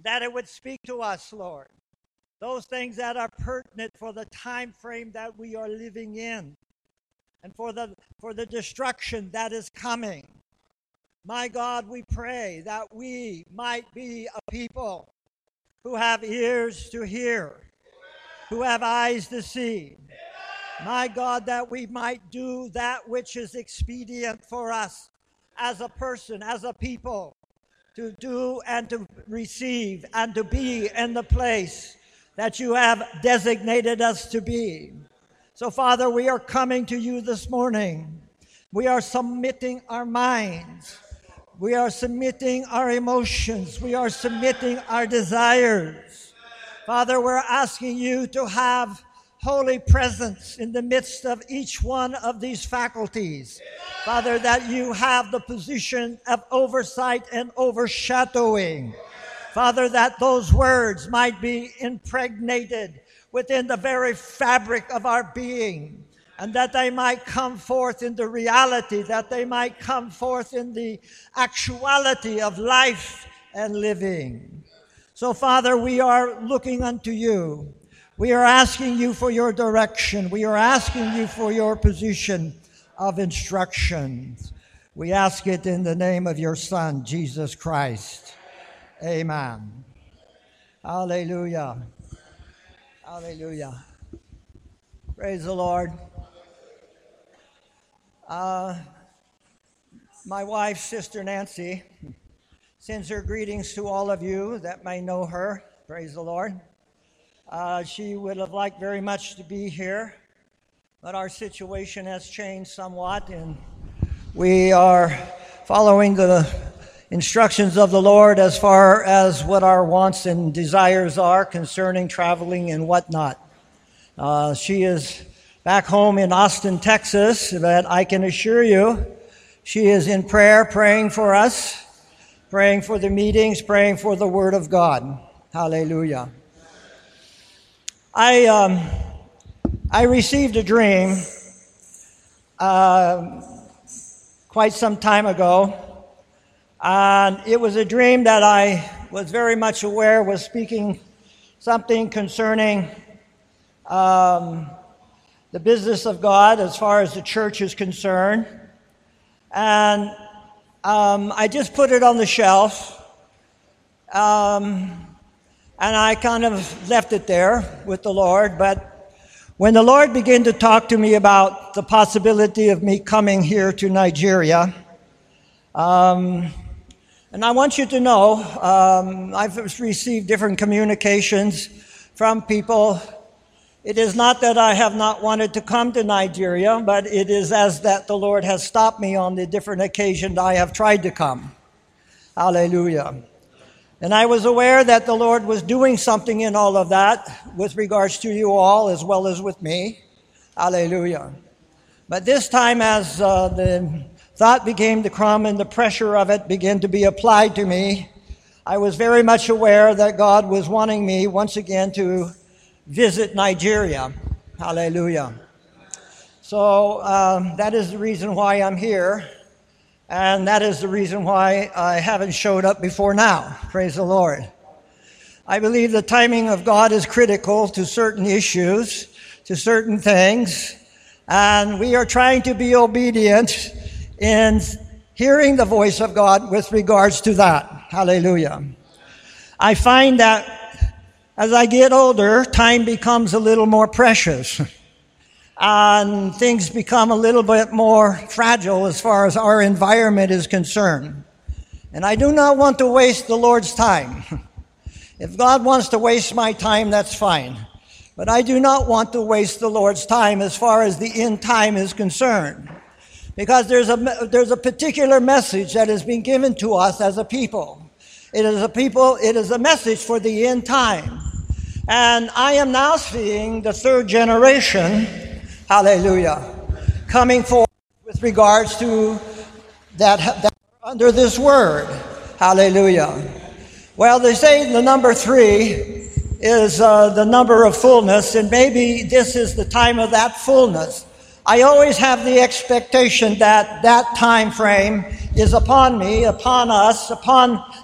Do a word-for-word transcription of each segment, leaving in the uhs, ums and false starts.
that it would speak to us, Lord. Those things that are pertinent for the time frame that we are living in and for the, for the destruction that is coming. My God, we pray that we might be a people who have ears to hear, who have eyes to see. My God, that we might do that which is expedient for us as a person, as a people, to do and to receive and to be in the place that you have designated us to be. So, Father, we are coming to you this morning. We are submitting our minds. We are submitting our emotions. We are submitting our desires. Father, we're asking you to have holy presence in the midst of each one of these faculties. Father, that you have the position of oversight and overshadowing. Father, that those words might be impregnated within the very fabric of our being, and that they might come forth in the reality, that they might come forth in the actuality of life and living. So, Father, we are looking unto you. We are asking you for your direction. We are asking you for your position of instruction. We ask it in the name of your Son, Jesus Christ. Amen. Hallelujah. Hallelujah. Praise the Lord. Uh, my wife, Sister Nancy, sends her greetings to all of you that may know her. Praise the Lord. Uh, she would have liked very much to be here, but our situation has changed somewhat, and we are following the instructions of the Lord as far as what our wants and desires are concerning traveling and whatnot. Uh, she is back home in Austin, Texas, but I can assure you she is in prayer, praying for us, praying for the meetings, praying for the Word of God. Hallelujah. I um, I received a dream uh, quite some time ago, and it was a dream that I was very much aware was speaking something concerning um, the business of God as far as the church is concerned. And um, I just put it on the shelf. Um, And I kind of left it there with the Lord. But when the Lord began to talk to me about the possibility of me coming here to Nigeria, um, and I want you to know, um, I've received different communications from people. It is not that I have not wanted to come to Nigeria, but it is as that the Lord has stopped me on the different occasions I have tried to come. Hallelujah. And I was aware that the Lord was doing something in all of that with regards to you all as well as with me. Hallelujah. But this time, as uh, the thought became to come and the pressure of it began to be applied to me, I was very much aware that God was wanting me once again to visit Nigeria. Hallelujah. So um, that is the reason why I'm here. And that is the reason why I haven't showed up before now. Praise the Lord. I believe the timing of God is critical to certain issues, to certain things. And we are trying to be obedient in hearing the voice of God with regards to that. Hallelujah. I find that as I get older, time becomes a little more precious. And things become a little bit more fragile as far as our environment is concerned. And I do not want to waste the Lord's time. If God wants to waste my time, that's fine. But I do not want to waste the Lord's time as far as the end time is concerned. Because there's a, there's a particular message that has been given to us as a people. It is a people, it is a message for the end time. And I am now seeing the third generation, hallelujah, coming forward with regards to that, that under this word. Hallelujah. Well, they say the number three is uh, the number of fullness, and maybe this is the time of that fullness. I always have the expectation that that time frame is upon me, upon us, upon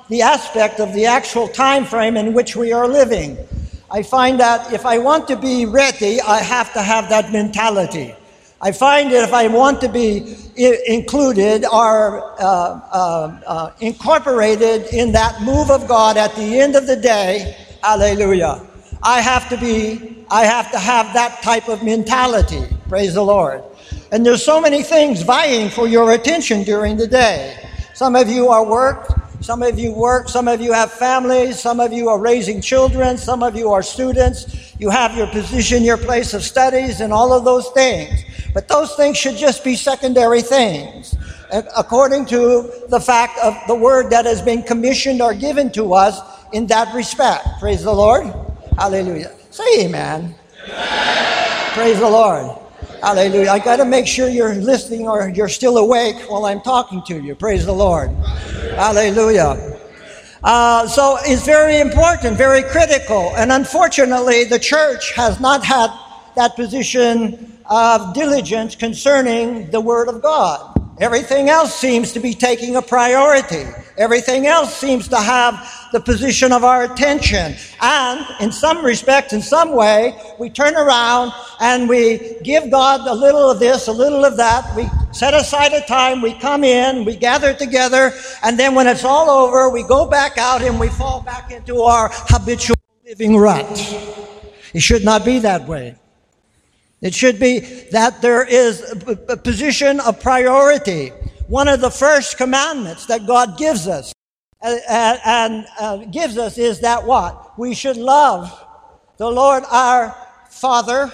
the aspect of the actual time frame in which we are living. I find that if I want to be ready, I have to have that mentality. I find that if I want to be I- included or uh, uh, uh, incorporated in that move of God at the end of the day, hallelujah, I have to be, I have to have that type of mentality. Praise the Lord. And there's so many things vying for your attention during the day. Some of you are worked. Some of you work, some of you have families, some of you are raising children, some of you are students. You have your position, your place of studies, and all of those things. But those things should just be secondary things, according to the fact of the word that has been commissioned or given to us in that respect. Praise the Lord. Hallelujah. Say amen. Amen. Praise the Lord. Hallelujah. I got to make sure you're listening or you're still awake while I'm talking to you. Praise the Lord. Hallelujah. Uh, so it's very important, very critical. And unfortunately, the church has not had that position of diligence concerning the Word of God. Everything else seems to be taking a priority. Everything else seems to have the position of our attention. And in some respect, in some way, we turn around and we give God a little of this, a little of that. We set aside a time, we come in, we gather together, and then when it's all over, we go back out and we fall back into our habitual living rut. It should not be that way. It should be that there is a position of priority. One of the first commandments that God gives us uh, and uh, gives us is that what? We should love the Lord our Father.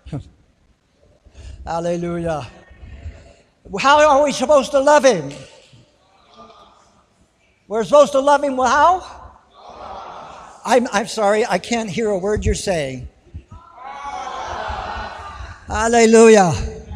Hallelujah. How are we supposed to love Him? We're supposed to love Him how? I'm, I'm sorry, I can't hear a word you're saying. Hallelujah.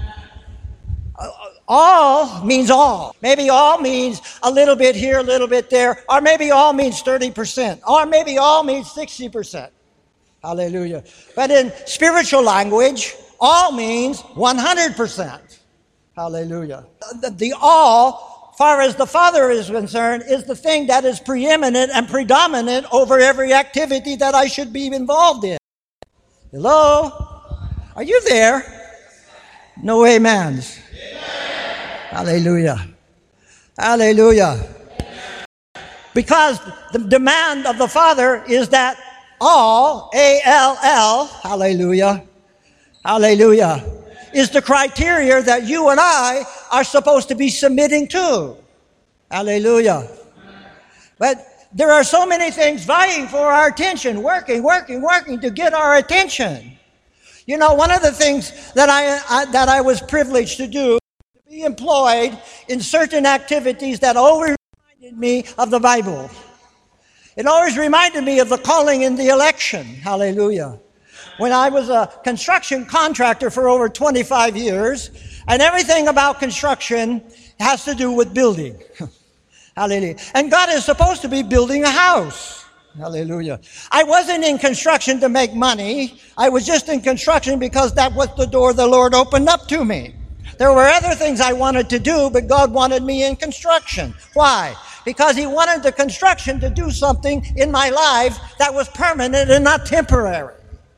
All means all. Maybe all means a little bit here, a little bit there, or maybe all means thirty percent, or maybe all means sixty percent. Hallelujah. But in spiritual language, all means one hundred percent. Hallelujah. The, the all, far as the Father is concerned, is the thing that is preeminent and predominant over every activity that I should be involved in. Hello? Are you there? No amens. Amen. Hallelujah. Hallelujah. Amen. Because the demand of the Father is that all, A L L, hallelujah, hallelujah, is the criteria that you and I are supposed to be submitting to. Hallelujah. But there are so many things vying for our attention, working, working, working to get our attention. You know, one of the things that I, I that I was privileged to do, to be employed in certain activities that always reminded me of the Bible. It always reminded me of the calling and the election. Hallelujah. When I was a construction contractor for over twenty-five years, and everything about construction has to do with building. Hallelujah. And God is supposed to be building a house. Hallelujah. I wasn't in construction to make money. I was just in construction because that was the door the Lord opened up to me. There were other things I wanted to do, but God wanted me in construction. Why? Because He wanted the construction to do something in my life that was permanent and not temporary.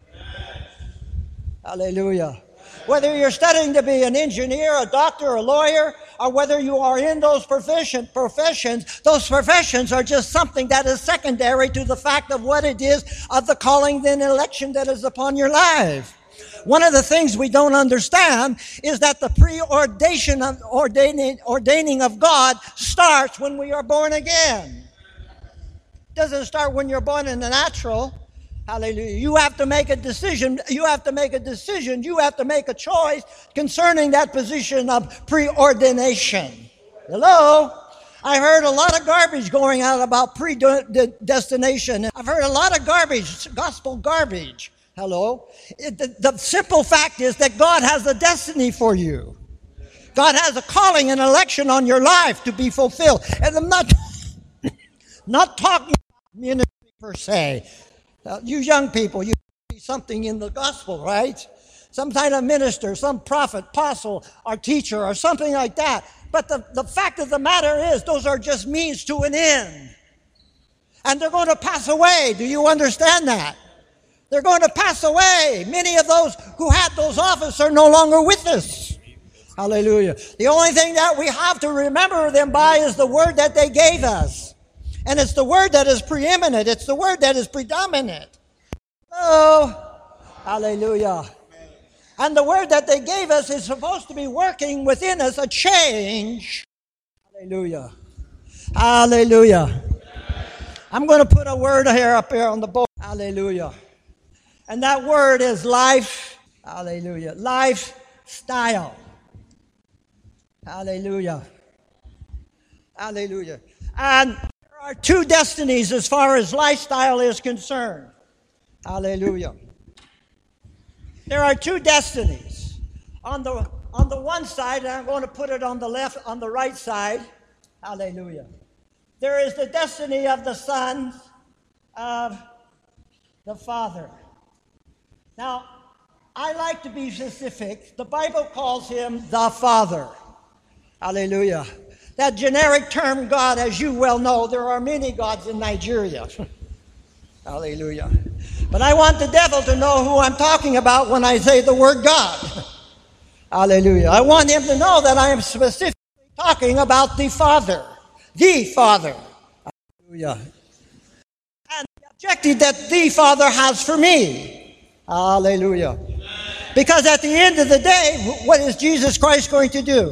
Hallelujah. Whether you're studying to be an engineer, a doctor, a lawyer, or whether you are in those profession, professions, those professions are just something that is secondary to the fact of what it is of the calling and election that is upon your life. One of the things we don't understand is that the preordination of ordaining, ordaining of God starts when we are born again. It doesn't start when you're born in the natural. Hallelujah. You have to make a decision. You have to make a decision. You have to make a choice concerning that position of preordination. Hello? I heard a lot of garbage going out about predestination. I've heard a lot of garbage, gospel garbage. Hello? It, the, the simple fact is that God has a destiny for you. God has a calling and election on your life to be fulfilled. And I'm not, not talking about ministry per se. Uh, you young people, you see something in the gospel, right? Some kind of minister, some prophet, apostle, or teacher, or something like that. But the, the fact of the matter is, those are just means to an end. And they're going to pass away. Do you understand that? They're going to pass away. Many of those who had those offices are no longer with us. Hallelujah. The only thing that we have to remember them by is the word that they gave us. And it's the word that is preeminent. It's the word that is predominant. Oh, hallelujah. And the word that they gave us is supposed to be working within us a change. Hallelujah. Hallelujah. I'm going to put a word here up here on the board. Hallelujah. And that word is life. Hallelujah. Lifestyle. Hallelujah. Hallelujah. And there are two destinies as far as lifestyle is concerned. Hallelujah. There are two destinies. On the on the one side, and I'm going to put it on the left, on the right side. Hallelujah. There is the destiny of the Son of the Father. Now, I like to be specific. The Bible calls him the Father. Hallelujah. That generic term God, as you well know, there are many gods in Nigeria. Hallelujah. But I want the devil to know who I'm talking about when I say the word God. Hallelujah. I want him to know that I am specifically talking about the Father. The Father. Hallelujah. And the objective that the Father has for me. Hallelujah. Because at the end of the day, what is Jesus Christ going to do?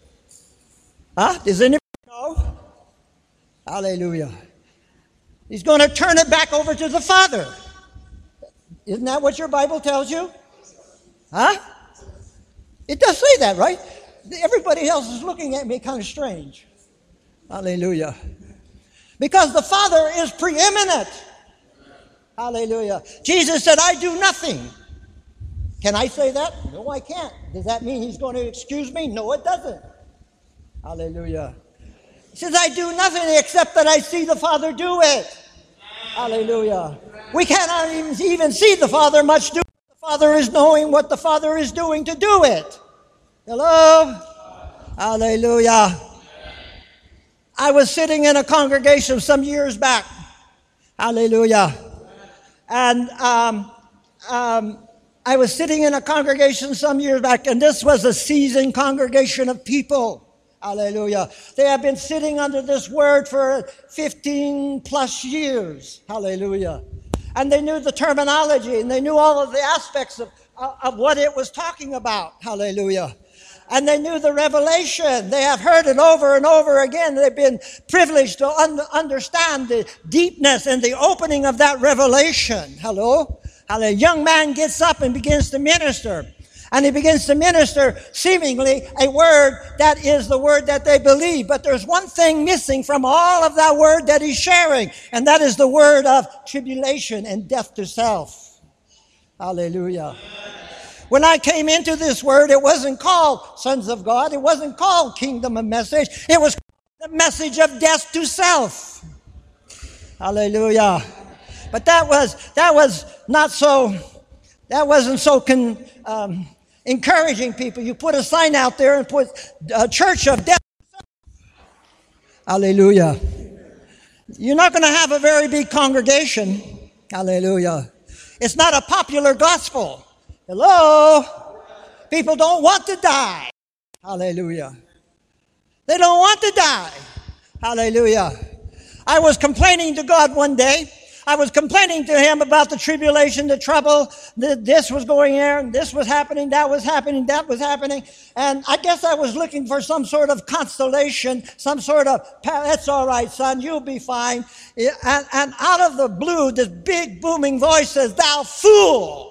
Huh? Does anybody know? Hallelujah. He's going to turn it back over to the Father. Isn't that what your Bible tells you? Huh? It does say that, right? Everybody else is looking at me kind of strange. Hallelujah. Because the Father is preeminent. Hallelujah. Jesus said, I do nothing. Can I say that? No, I can't. Does that mean he's going to excuse me? No, it doesn't. Hallelujah. He says, I do nothing except that I see the Father do it. Hallelujah. We cannot even, even see the Father much do it. The Father is knowing what the Father is doing to do it. Hello? Hallelujah. I was sitting in a congregation some years back. Hallelujah. And um, um, I was sitting in a congregation some years back, and this was a seasoned congregation of people. Hallelujah. They have been sitting under this word for fifteen plus years. Hallelujah. And they knew the terminology, and they knew all of the aspects of, of what it was talking about. Hallelujah. And they knew the revelation. They have heard it over and over again. They've been privileged to un- understand the deepness and the opening of that revelation. Hello? A young man gets up and begins to minister. And he begins to minister seemingly a word that is the word that they believe. But there's one thing missing from all of that word that he's sharing. And that is the word of tribulation and death to self. Hallelujah. When I came into this word, it wasn't called Sons of God. It wasn't called Kingdom of Message. It was the message of death to self. Hallelujah. But that was that was not so, that wasn't so con, um, encouraging people. You put a sign out there and put a church of death to self. Hallelujah. You're not going to have a very big congregation. Hallelujah. It's not a popular gospel. Hello? People don't want to die. Hallelujah. They don't want to die. Hallelujah. I was complaining to God one day. I was complaining to him about the tribulation, the trouble, the, this was going there, and this was happening, that was happening, that was happening. And I guess I was looking for some sort of consolation, some sort of, that's all right, son, you'll be fine. And, and out of the blue, this big booming voice says, thou fool.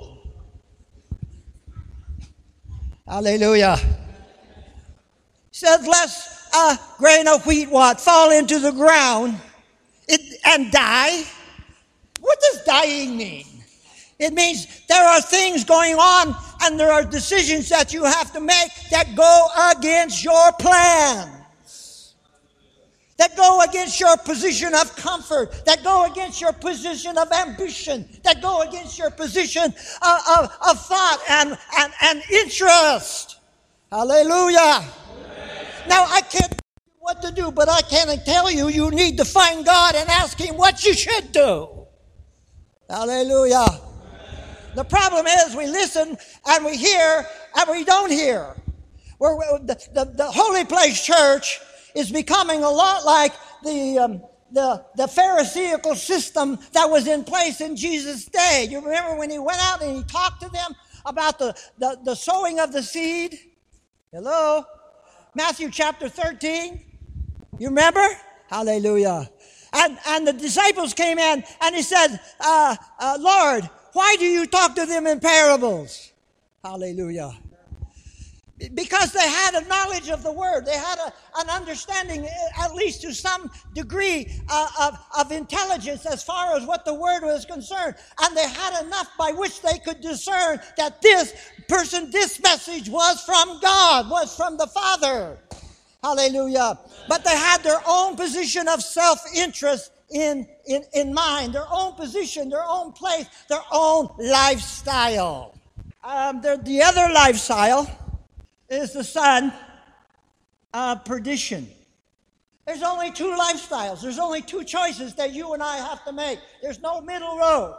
Hallelujah. He says, lest a grain of wheat what fall into the ground it, and die. What does dying mean? It means there are things going on and there are decisions that you have to make that go against your plans, that go against your position of comfort, that go against your position of ambition, that go against your position of, of, of thought and, and, and interest. Hallelujah. Amen. Now, I can't what to do, but I can't tell you. You need to find God and ask Him what you should do. Hallelujah. The problem is we listen and we hear and we don't hear. We're, the, the, the Holy Place Church is becoming a lot like the, um, the, the Pharisaical system that was in place in Jesus' day. You remember when He went out and He talked to them about the, the, the sowing of the seed? Hello? Matthew chapter thirteen. You remember? Hallelujah. And, and the disciples came in and He said, uh, uh, Lord, why do you talk to them in parables? Hallelujah. Because they had a knowledge of the Word. They had a, an understanding, at least to some degree, uh, of, of intelligence as far as what the Word was concerned. And they had enough by which they could discern that this person, this message was from God, was from the Father. Hallelujah. But they had their own position of self-interest in, in, in mind, their own position, their own place, their own lifestyle. Um, the other lifestyle is the son of perdition. There's only two lifestyles. There's only two choices that you and I have to make. There's no middle road.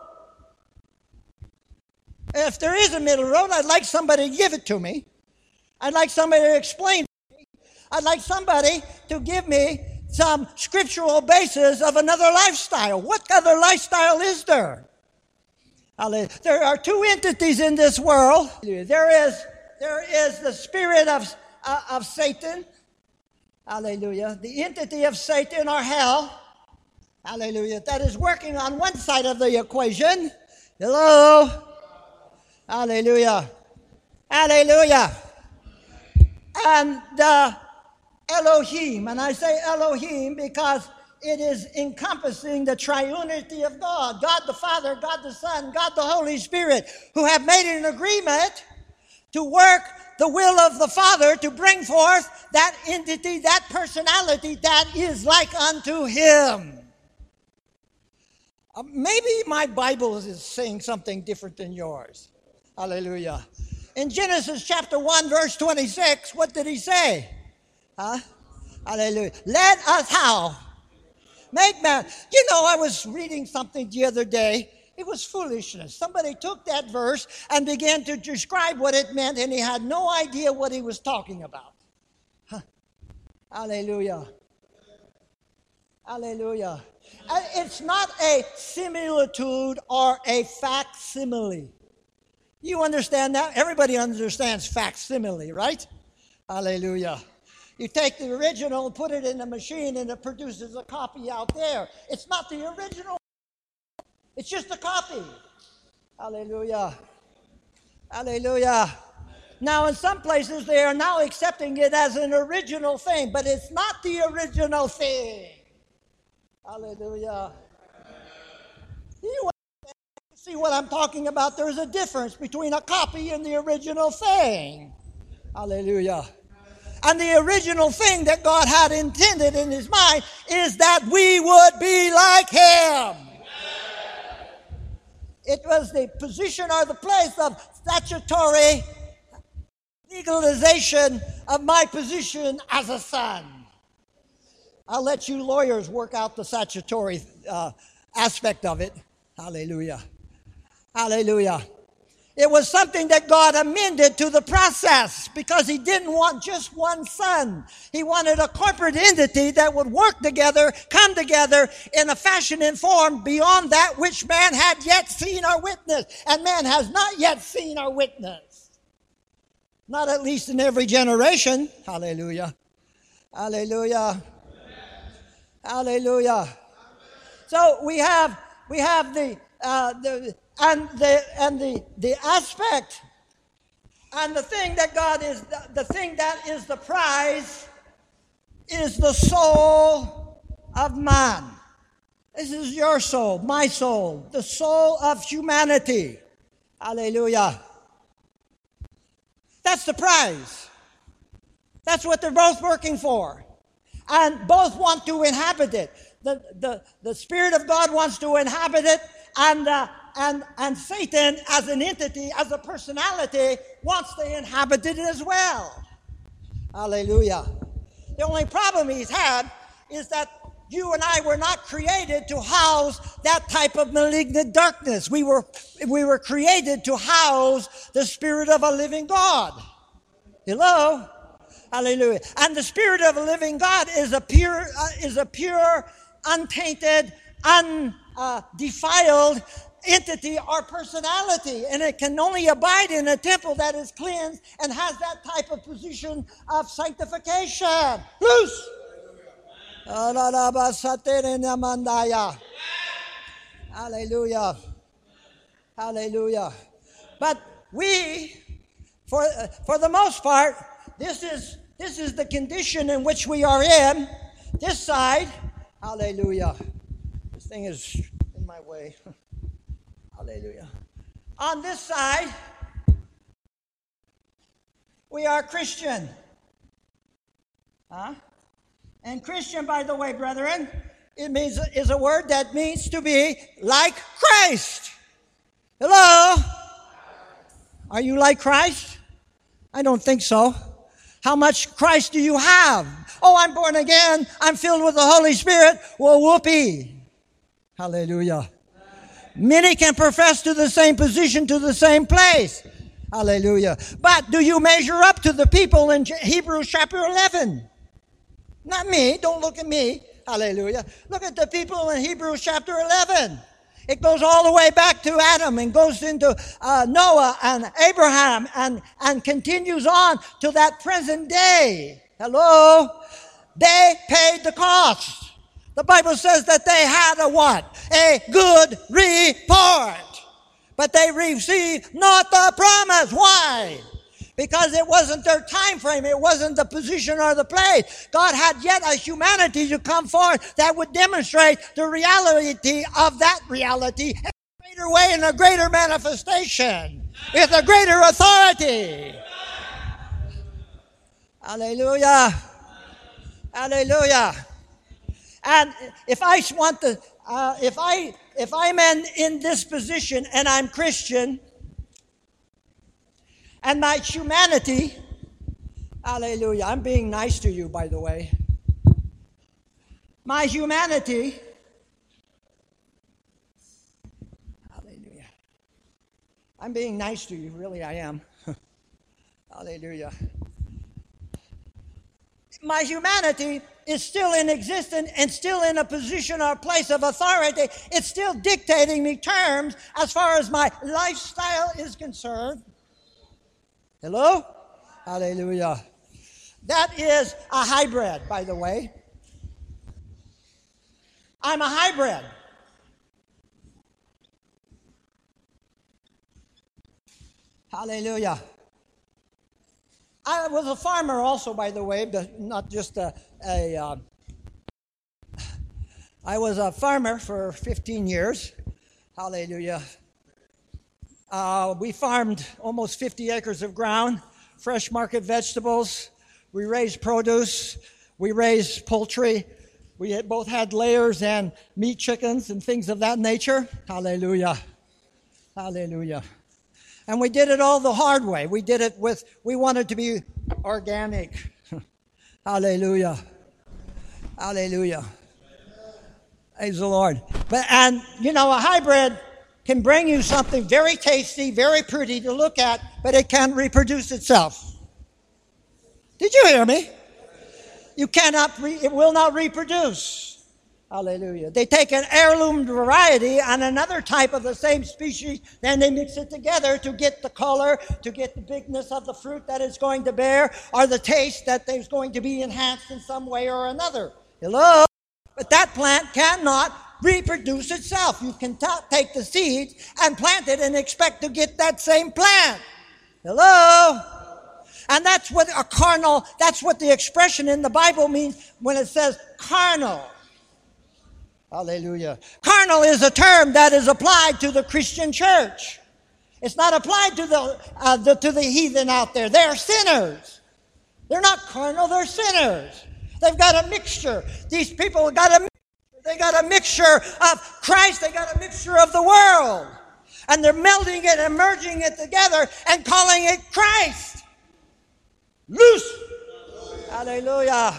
If there is a middle road, I'd like somebody to give it to me. I'd like somebody to explain it to me. I'd like somebody to give me some scriptural basis of another lifestyle. What other lifestyle is there? There are two entities in this world. There is There is the spirit of, uh, of Satan. Hallelujah. The entity of Satan or hell. Hallelujah. That is working on one side of the equation. Hello. Hallelujah. Hallelujah. And uh, Elohim. And I say Elohim because it is encompassing the triunity of God. God the Father, God the Son, God the Holy Spirit, who have made an agreement to work the will of the Father to bring forth that entity, that personality that is like unto Him. Uh, maybe my Bible is saying something different than yours. Hallelujah. In Genesis chapter one, verse twenty-six, what did He say? Huh? Hallelujah. Let us how? Make man. You know, I was reading something the other day. It was foolishness. Somebody took that verse and began to describe what it meant, and he had no idea what he was talking about. Huh. Hallelujah. Hallelujah. It's not a similitude or a facsimile. You understand that? Everybody understands facsimile, right? Hallelujah. You take the original, put it in a machine, and it produces a copy out there. It's not the original. It's just a copy. Hallelujah. Hallelujah. Now, in some places, they are now accepting it as an original thing, but it's not the original thing. Hallelujah. You see what I'm talking about? There's a difference between a copy and the original thing. Hallelujah. And the original thing that God had intended in His mind is that we would be like Him. It was the position or the place of statutory legalization of my position as a son. I'll let you lawyers work out the statutory uh, aspect of it. Hallelujah. Hallelujah. It was something that God amended to the process because He didn't want just one son. He wanted a corporate entity that would work together, come together in a fashion and form beyond that which man had yet seen or witnessed. And man has not yet seen or witnessed. Not at least in every generation. Hallelujah. Hallelujah. Hallelujah. So we have we have the uh, the And the and the the aspect and the thing that God is the, the thing that is the prize is the soul of man. This is your soul, my soul, the soul of humanity. Hallelujah. That's the prize. That's what they're both working for. And both want to inhabit it. The the, the Spirit of God wants to inhabit it, and uh, And, and Satan, as an entity, as a personality, wants to inhabit it as well. Hallelujah. The only problem he's had is that you and I were not created to house that type of malignant darkness. We were, we were created to house the Spirit of a living God. Hello? Hallelujah. And the Spirit of a living God is a pure, uh, is a pure, untainted, undefiled entity or personality. And it can only abide in a temple that is cleansed and has that type of position of sanctification. Loose! Hallelujah. Hallelujah. But we, for, uh, for the most part, this is, this is the condition in which we are in. This side, hallelujah. This thing is in my way. Hallelujah. On this side, we are Christian. Huh? And Christian, by the way, brethren, it means is a word that means to be like Christ. Hello? Are you like Christ? I don't think so. How much Christ do you have? Oh, I'm born again. I'm filled with the Holy Spirit. Well, whoopee. Hallelujah. Many can profess to the same position, to the same place. Hallelujah. But do you measure up to the people in Hebrews chapter eleven? Not me. Don't look at me. Hallelujah. Look at the people in Hebrews chapter eleven. It goes all the way back to Adam and goes into uh, Noah and Abraham and, and continues on to that present day. Hello? They paid the cost. The Bible says that they had a what? A good report. But they received not the promise. Why? Because it wasn't their time frame. It wasn't the position or the place. God had yet a humanity to come forth that would demonstrate the reality of that reality in a greater way, in a greater manifestation, with a greater authority. Hallelujah. Hallelujah. And if I want to, uh, if I, if I'm in, in this position and I'm Christian, and my humanity, hallelujah, I'm being nice to you, by the way. My humanity, hallelujah. I'm being nice to you, really I am. Hallelujah. My humanity is still in existence and still in a position or place of authority. It's still dictating me terms as far as my lifestyle is concerned. Hello? Hallelujah. That is a hybrid, by the way. I'm a hybrid. Hallelujah. I was a farmer also, by the way, but not just a... a uh, I was a farmer for fifteen years. Hallelujah. Uh, we farmed almost fifty acres of ground, fresh market vegetables. We raised produce. We raised poultry. We had, both had layers and meat chickens and things of that nature. Hallelujah. Hallelujah. And we did it all the hard way. We did it with, we wanted to be organic. Hallelujah. Hallelujah. Praise the Lord. But, and, you know, a hybrid can bring you something very tasty, very pretty to look at, but it can't reproduce itself. Did you hear me? You cannot, re, it will not reproduce. Hallelujah. They take an heirloom variety and another type of the same species, then they mix it together to get the color, to get the bigness of the fruit that it's going to bear, or the taste that is going to be enhanced in some way or another. Hello? But that plant cannot reproduce itself. You can t- take the seeds and plant it and expect to get that same plant. Hello? And that's what a carnal, that's what the expression in the Bible means when it says carnal. Hallelujah. Carnal is a term that is applied to the Christian church. It's not applied to the, uh, the to the heathen out there. They're sinners. They're not carnal, they're sinners. They've got a mixture. These people got a They got a mixture of Christ. They got a mixture of the world. And they're melding it and merging it together and calling it Christ. Loose. Hallelujah.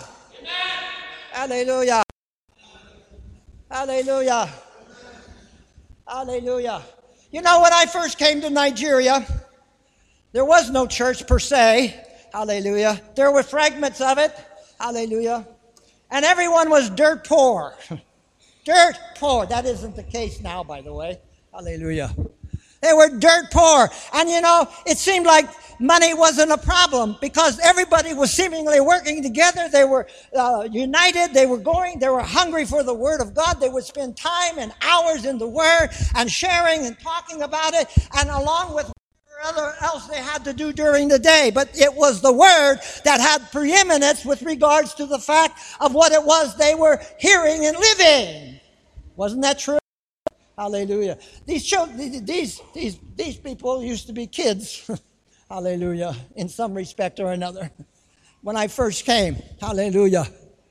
Hallelujah. Hallelujah. Hallelujah. You know, when I first came to Nigeria, there was no church per se. Hallelujah. There were fragments of it. Hallelujah. And everyone was dirt poor. Dirt poor. That isn't the case now, by the way. Hallelujah. They were dirt poor. And you know, it seemed like money wasn't a problem because everybody was seemingly working together. They were uh, united. They were going. They were hungry for the Word of God. They would spend time and hours in the Word and sharing and talking about it, and along with whatever else they had to do during the day. But it was the Word that had preeminence with regards to the fact of what it was they were hearing and living. Wasn't that true? Hallelujah. These children, these these these people used to be kids. Hallelujah. In some respect or another. When I first came. Hallelujah.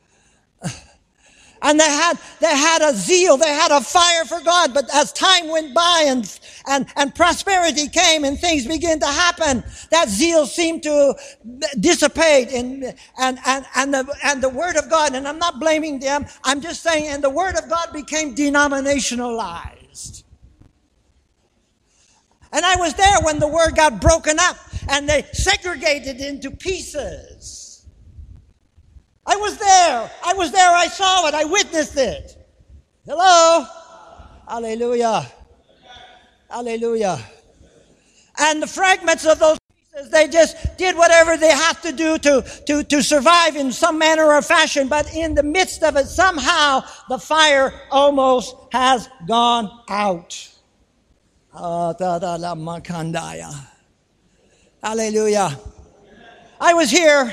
And they had they had a zeal, they had a fire for God. But as time went by and and and prosperity came and things began to happen, that zeal seemed to dissipate, and and and and the and the Word of God. And I'm not blaming them. I'm just saying, and the Word of God became denominationalized. And I was there when the Word got broken up and they segregated into pieces. I was there. I was there. I saw it. I witnessed it. Hello? Hallelujah. Hallelujah. And the fragments of those pieces, they just did whatever they have to do to, to, to survive in some manner or fashion. But in the midst of it, somehow the fire almost has gone out. Hallelujah. I was here.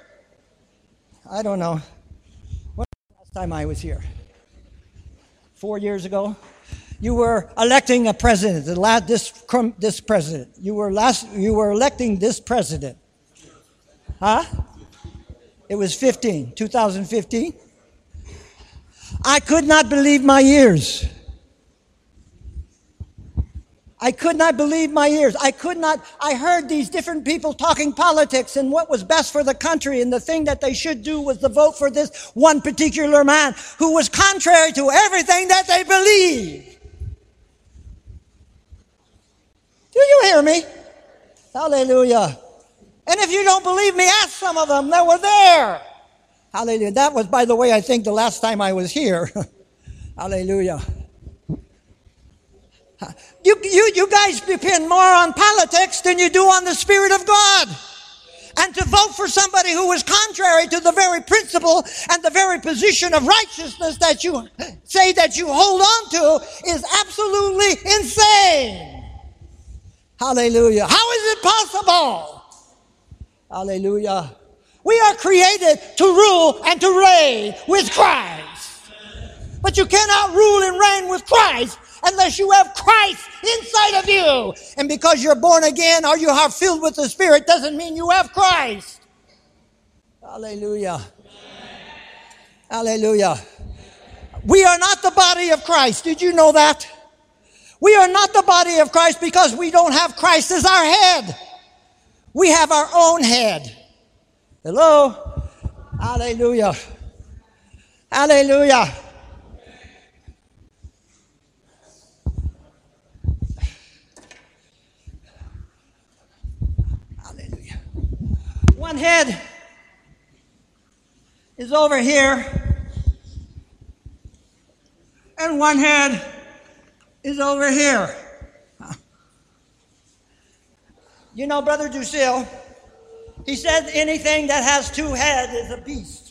I don't know. When was the last time I was here? Four years ago? You were electing a president, the last, this, this president. You were last. You were electing this president. Huh? It was fifteen, two thousand fifteen. I could not believe my ears. I could not believe my ears. I could not, I heard these different people talking politics and what was best for the country, and the thing that they should do was to vote for this one particular man who was contrary to everything that they believed. Do you hear me? Hallelujah. And if you don't believe me, ask some of them that were there. Hallelujah. That was, by the way, I think the last time I was here. Hallelujah. You, you, you guys depend more on politics than you do on the Spirit of God. And to vote for somebody who is contrary to the very principle and the very position of righteousness that you say that you hold on to is absolutely insane. Hallelujah. How is it possible? Hallelujah. We are created to rule and to reign with Christ. But you cannot rule and reign with Christ unless you have Christ inside of you. And because you're born again or you are filled with the Spirit doesn't mean you have Christ. Hallelujah. Hallelujah. We are not the body of Christ. Did you know that? We are not the body of Christ because we don't have Christ as our head. We have our own head. Hello? Hallelujah. Hallelujah. Hallelujah. One head is over here, and one head is over here. You know, Brother Dusil, he said anything that has two heads is a beast.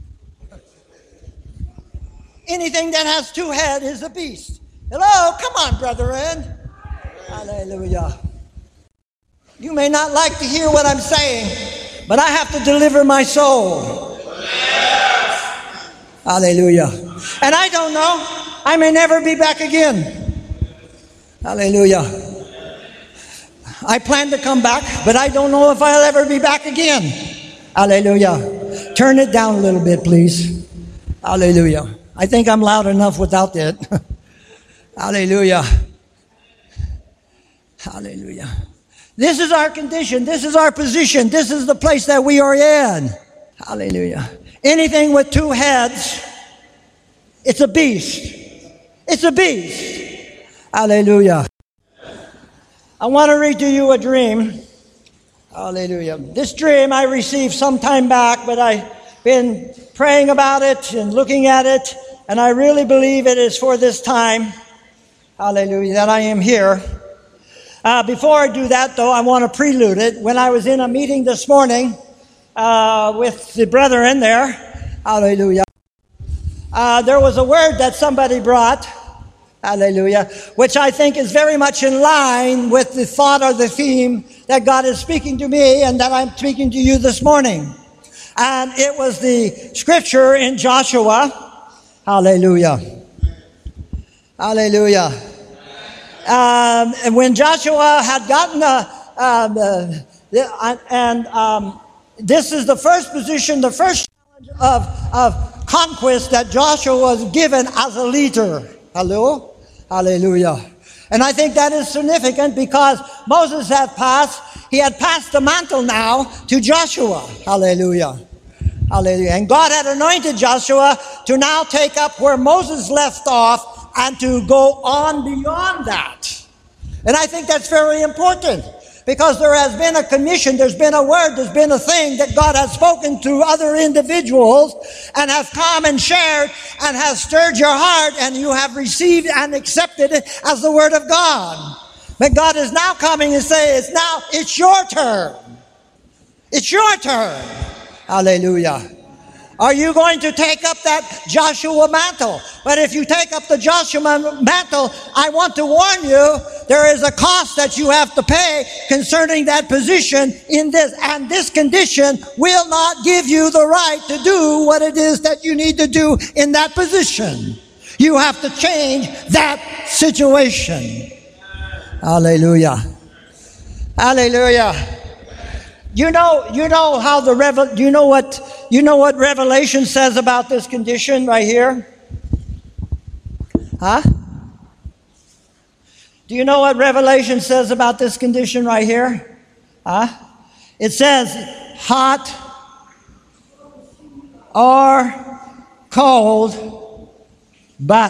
Anything that has two heads is a beast. Hello, come on, brethren. Hallelujah. You may not like to hear what I'm saying, but I have to deliver my soul. Hallelujah. And I don't know, I may never be back again. Hallelujah. I plan to come back, but I don't know if I'll ever be back again. Hallelujah. Turn it down a little bit, please. Hallelujah. I think I'm loud enough without that. Hallelujah. Hallelujah. This is our condition. This is our position. This is the place that we are in. Hallelujah. Anything with two heads, it's a beast. It's a beast. Hallelujah. I want to read to you a dream. Hallelujah. This dream I received some time back, but I've been praying about it and looking at it, and I really believe it is for this time. Hallelujah, that I am here. Uh, before I do that, though, I want to prelude it. When I was in a meeting this morning uh, with the brethren there, hallelujah, uh, there was a word that somebody brought, hallelujah, which I think is very much in line with the thought or the theme that God is speaking to me and that I'm speaking to you this morning. And it was the scripture in Joshua, hallelujah, hallelujah. Um, and when Joshua had gotten a, um, uh, the, and um, this is the first position, the first challenge of, of conquest that Joshua was given as a leader. Hello? Hallelujah. And I think that is significant because Moses had passed, he had passed the mantle now to Joshua. Hallelujah. Hallelujah. And God had anointed Joshua to now take up where Moses left off and to go on beyond that. And I think that's very important because there has been a commission, there's been a word, there's been a thing that God has spoken to other individuals and has come and shared and has stirred your heart and you have received and accepted it as the word of God. But God is now coming and saying, it's now, it's your turn. It's your turn. Hallelujah. Are you going to take up that Joshua mantle? But if you take up the Joshua mantle, I want to warn you, there is a cost that you have to pay concerning that position in this. And this condition will not give you the right to do what it is that you need to do in that position. You have to change that situation. Hallelujah. Hallelujah. You know, you know how the revel, you know what, you know what Revelation says about this condition right here? Huh? Do you know what Revelation says about this condition right here? Huh? It says hot or cold, but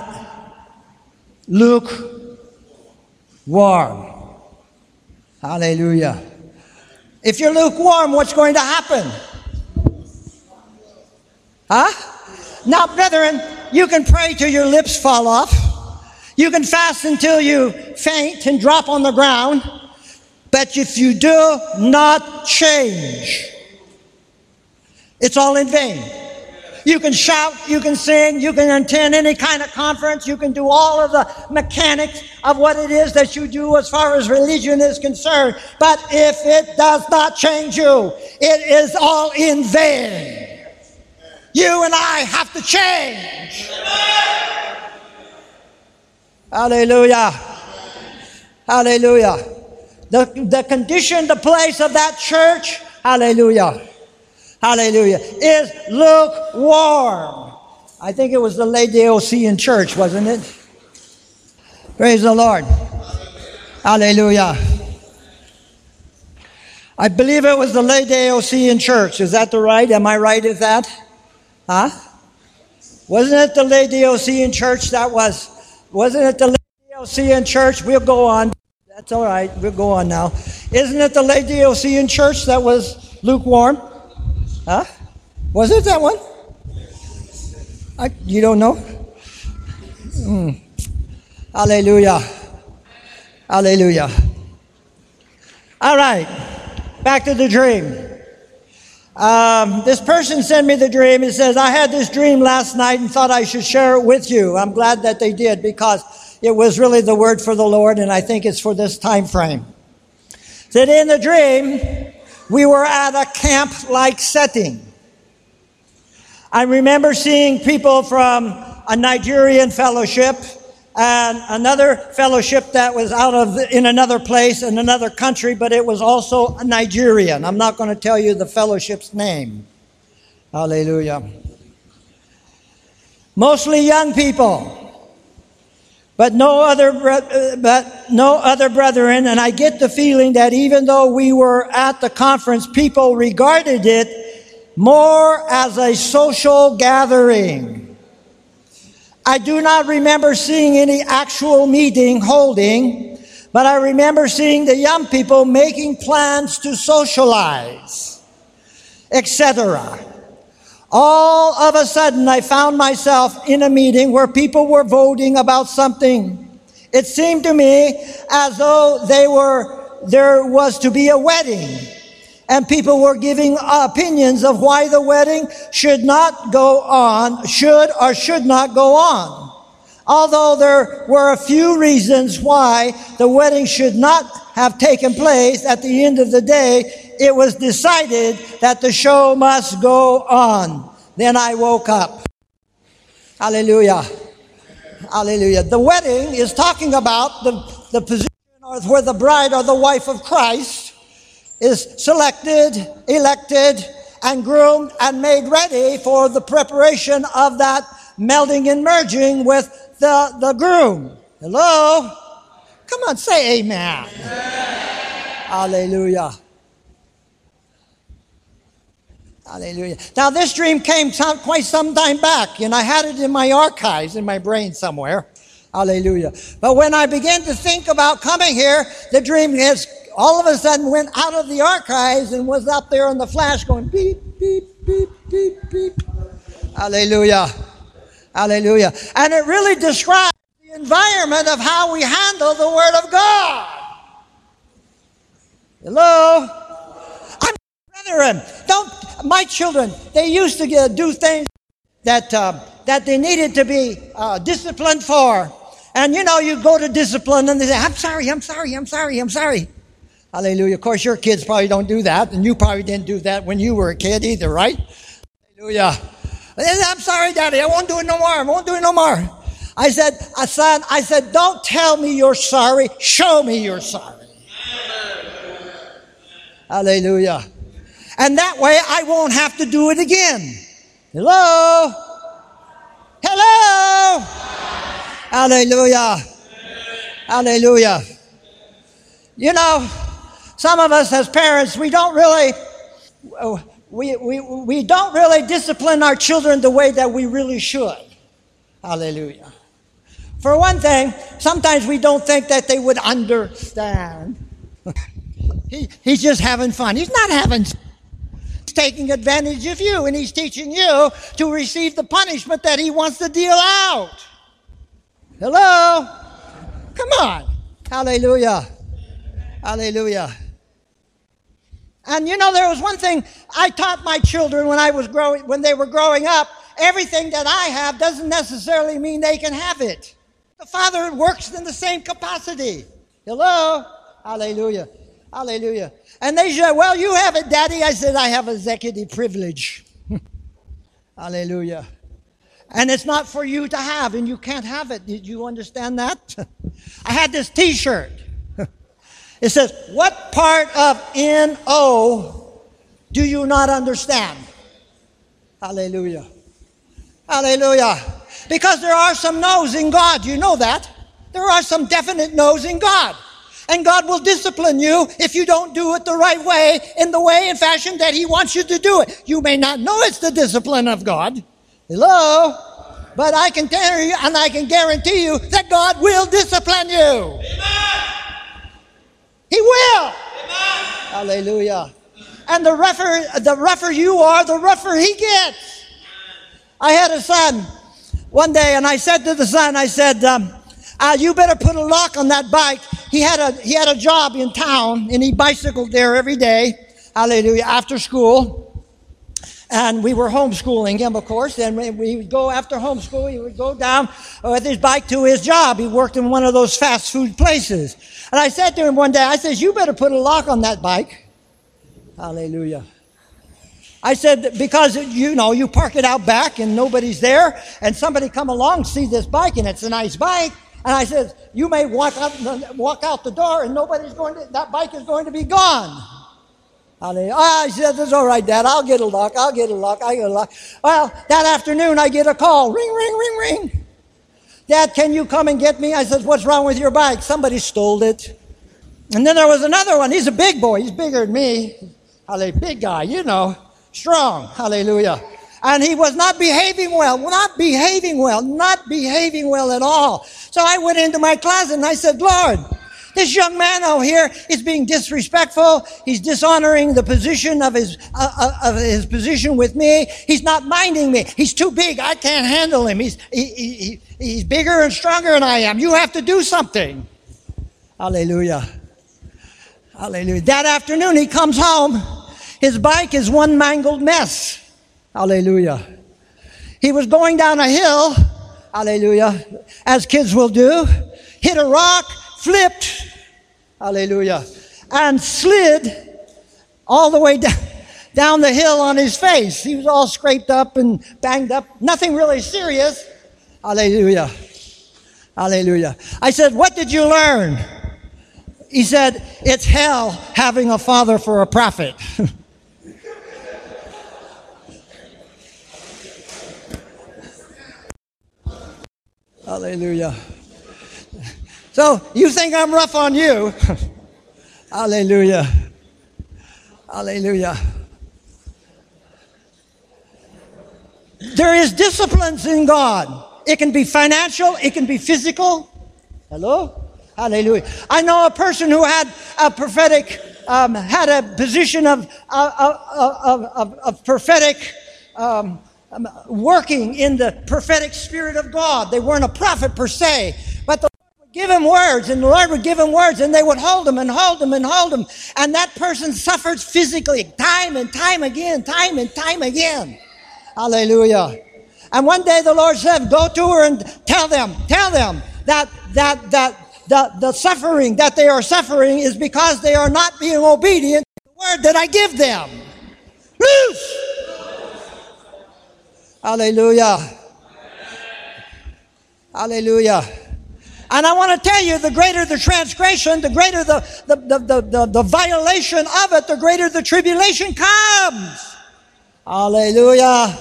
lukewarm. Hallelujah. If you're lukewarm, what's going to happen? Huh? Now, brethren, you can pray till your lips fall off. You can fast until you faint and drop on the ground. But if you do not change, it's all in vain. You can shout, you can sing, you can attend any kind of conference, you can do all of the mechanics of what it is that you do as far as religion is concerned. But if it does not change you, it is all in vain. You and I have to change. Hallelujah. Hallelujah. The, the condition, the place of that church, hallelujah. Hallelujah, is lukewarm. I think it was the Laodicean church, wasn't it? Praise the Lord. Hallelujah. I believe it was the Laodicean church. Is that the right? Am I right with that? Huh? Wasn't it the Laodicean church that was, wasn't it the Laodicean church? We'll go on. That's all right. We'll go on now. Isn't it the Laodicean church that was lukewarm? Huh? Was it that one? I, you don't know? Mm. Hallelujah. Hallelujah. All right. Back to the dream. Um, this person sent me the dream. It says, I had this dream last night and thought I should share it with you. I'm glad that they did because it was really the word for the Lord and I think it's for this time frame. It said in the dream, we were at a camp-like setting. I remember seeing people from a Nigerian fellowship and another fellowship that was out of the, in another place in another country, but it was also a Nigerian. I'm not going to tell you the fellowship's name. Hallelujah. Mostly young people. But no other, but no other brethren, and I get the feeling that even though we were at the conference, people regarded it more as a social gathering. I do not remember seeing any actual meeting holding, but I remember seeing the young people making plans to socialize, et cetera. All of a sudden, I found myself in a meeting where people were voting about something. It seemed to me as though they were, there was to be a wedding, and people were giving opinions of why the wedding should not go on, should or should not go on. Although there were a few reasons why the wedding should not have taken place, at the end of the day, it was decided that the show must go on. Then I woke up. Hallelujah. Hallelujah. The wedding is talking about the, the position or where the bride or the wife of Christ is selected, elected, and groomed and made ready for the preparation of that melding and merging with the, the groom. Hello? Come on, say amen. Amen. Hallelujah. Hallelujah. Now, this dream came some, quite some time back, and I had it in my archives, in my brain somewhere. Hallelujah. But when I began to think about coming here, the dream is all of a sudden went out of the archives and was up there on the flash going beep, beep, beep, beep, beep. Hallelujah. Hallelujah. And it really describes the environment of how we handle the Word of God. Hello? I'm brethren. Don't, my children, they used to get, do things that, uh, that they needed to be uh, disciplined for. And you know, you go to discipline and they say, I'm sorry, I'm sorry, I'm sorry, I'm sorry. Hallelujah. Of course, your kids probably don't do that, and you probably didn't do that when you were a kid either, right? Hallelujah. I'm sorry, Daddy, I won't do it no more, I won't do it no more. I said, son, I said, don't tell me you're sorry, show me you're sorry. Hallelujah. And that way, I won't have to do it again. Hello? Hello? Hallelujah. Hallelujah. You know, some of us as parents, we don't really, we, we, we don't really discipline our children the way that we really should. Hallelujah. For one thing, sometimes we don't think that they would understand. he, he's just having fun. He's not having fun. He's taking advantage of you, and he's teaching you to receive the punishment that he wants to deal out. Hello? Come on. Hallelujah. Hallelujah. And you know, there was one thing I taught my children when I was growing, when they were growing up. Everything that I have doesn't necessarily mean they can have it. The Father works in the same capacity. Hello? Hallelujah. Hallelujah. And they said, well, you have it, Daddy. I said, I have executive privilege. Hallelujah. And it's not for you to have, and you can't have it. Did you understand that? I had this T-shirt. It says, what part of N O do you not understand? Hallelujah. Hallelujah. Because there are some no's in God. You know that. There are some definite no's in God. And God will discipline you if you don't do it the right way, in the way and fashion that He wants you to do it. You may not know it's the discipline of God. Hello? But I can tell you, and I can guarantee you, that God will discipline you. Amen. He will. Amen. Hallelujah. And the rougher, the rougher you are, the rougher He gets. I had a son one day, and I said to the son, I said, um, uh, you better put a lock on that bike. He had a he had a job in town, and he bicycled there every day. Hallelujah. After school. And we were homeschooling him, of course, and we would go after homeschool, he would go down with his bike to his job. He worked in one of those fast food places. And I said to him one day, I said, you better put a lock on that bike. Hallelujah. I said, because, you know, you park it out back and nobody's there, and somebody come along, see this bike, and it's a nice bike. And I said, you may walk out, walk out the door, and nobody's going to, that bike is going to be gone. Hallelujah. Oh, I said, that's all right, Dad. I'll get a lock. I'll get a lock. I'll get a lock. Well, that afternoon, I get a call. Ring, ring, ring, ring. Dad, can you come and get me? I said, what's wrong with your bike? Somebody stole it. And then there was another one. He's a big boy. He's bigger than me. Hallelujah. Big guy, you know. strong. Hallelujah. And he was not behaving well, not behaving well, not behaving well at all. So I went into my closet and I said, Lord, this young man out here is being disrespectful. He's dishonoring the position of his uh, of his position with me. He's not minding me. He's too big. I can't handle him. He's he, he, he's bigger and stronger than I am. You have to do something. Hallelujah. Hallelujah. That afternoon he comes home. His bike is one mangled mess. Hallelujah. He was going down a hill. Hallelujah. As kids will do. Hit a rock. Flipped. Hallelujah. And slid all the way down, down the hill on his face. He was all scraped up and banged up. Nothing really serious. Hallelujah. Hallelujah. I said, what did you learn? He said, it's hell having a father for a prophet. Hallelujah. So you think I'm rough on you. Hallelujah. Hallelujah. There is disciplines in God. It can be financial. It can be physical. Hello? Hallelujah. I know a person who had a prophetic, um, had a position of, of, of, of, of prophetic um, working in the prophetic spirit of God. They weren't a prophet per se, but the give him words, and the Lord would give him words, and they would hold him and hold him and hold him. And that person suffered physically time and time again, time and time again. Hallelujah. And one day the Lord said, go to her and tell them, tell them that that that the, the suffering that they are suffering is because they are not being obedient to the word that I give them. Loose! Hallelujah. Hallelujah. And I want to tell you, the greater the transgression, the greater the, the, the, the, the, the violation of it, the greater the tribulation comes. Hallelujah.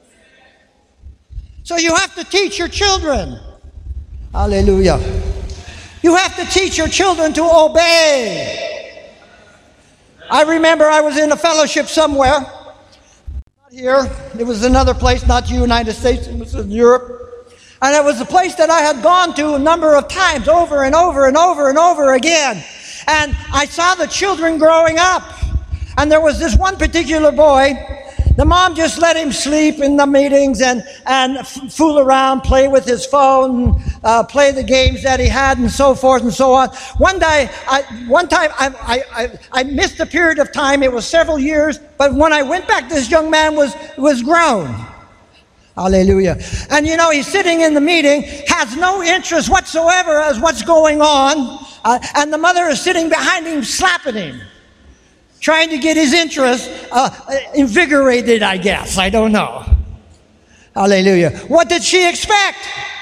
So you have to teach your children. Hallelujah. You have to teach your children to obey. I remember I was in a fellowship somewhere. Not here. It was another place, not the United States. It was in Europe. And it was a place that I had gone to a number of times, over and over and over and over again. And I saw the children growing up. And there was this one particular boy. The mom just let him sleep in the meetings and, and f- fool around, play with his phone, uh, play the games that he had and so forth and so on. One day, I, one time, I, I, I, I missed a period of time. It was several years. But when I went back, this young man was, was grown. Hallelujah. And you know, he's sitting in the meeting, has no interest whatsoever as what's going on. Uh, and the mother is sitting behind him, slapping him, trying to get his interest uh, invigorated, I guess. I don't know. Hallelujah. What did she expect?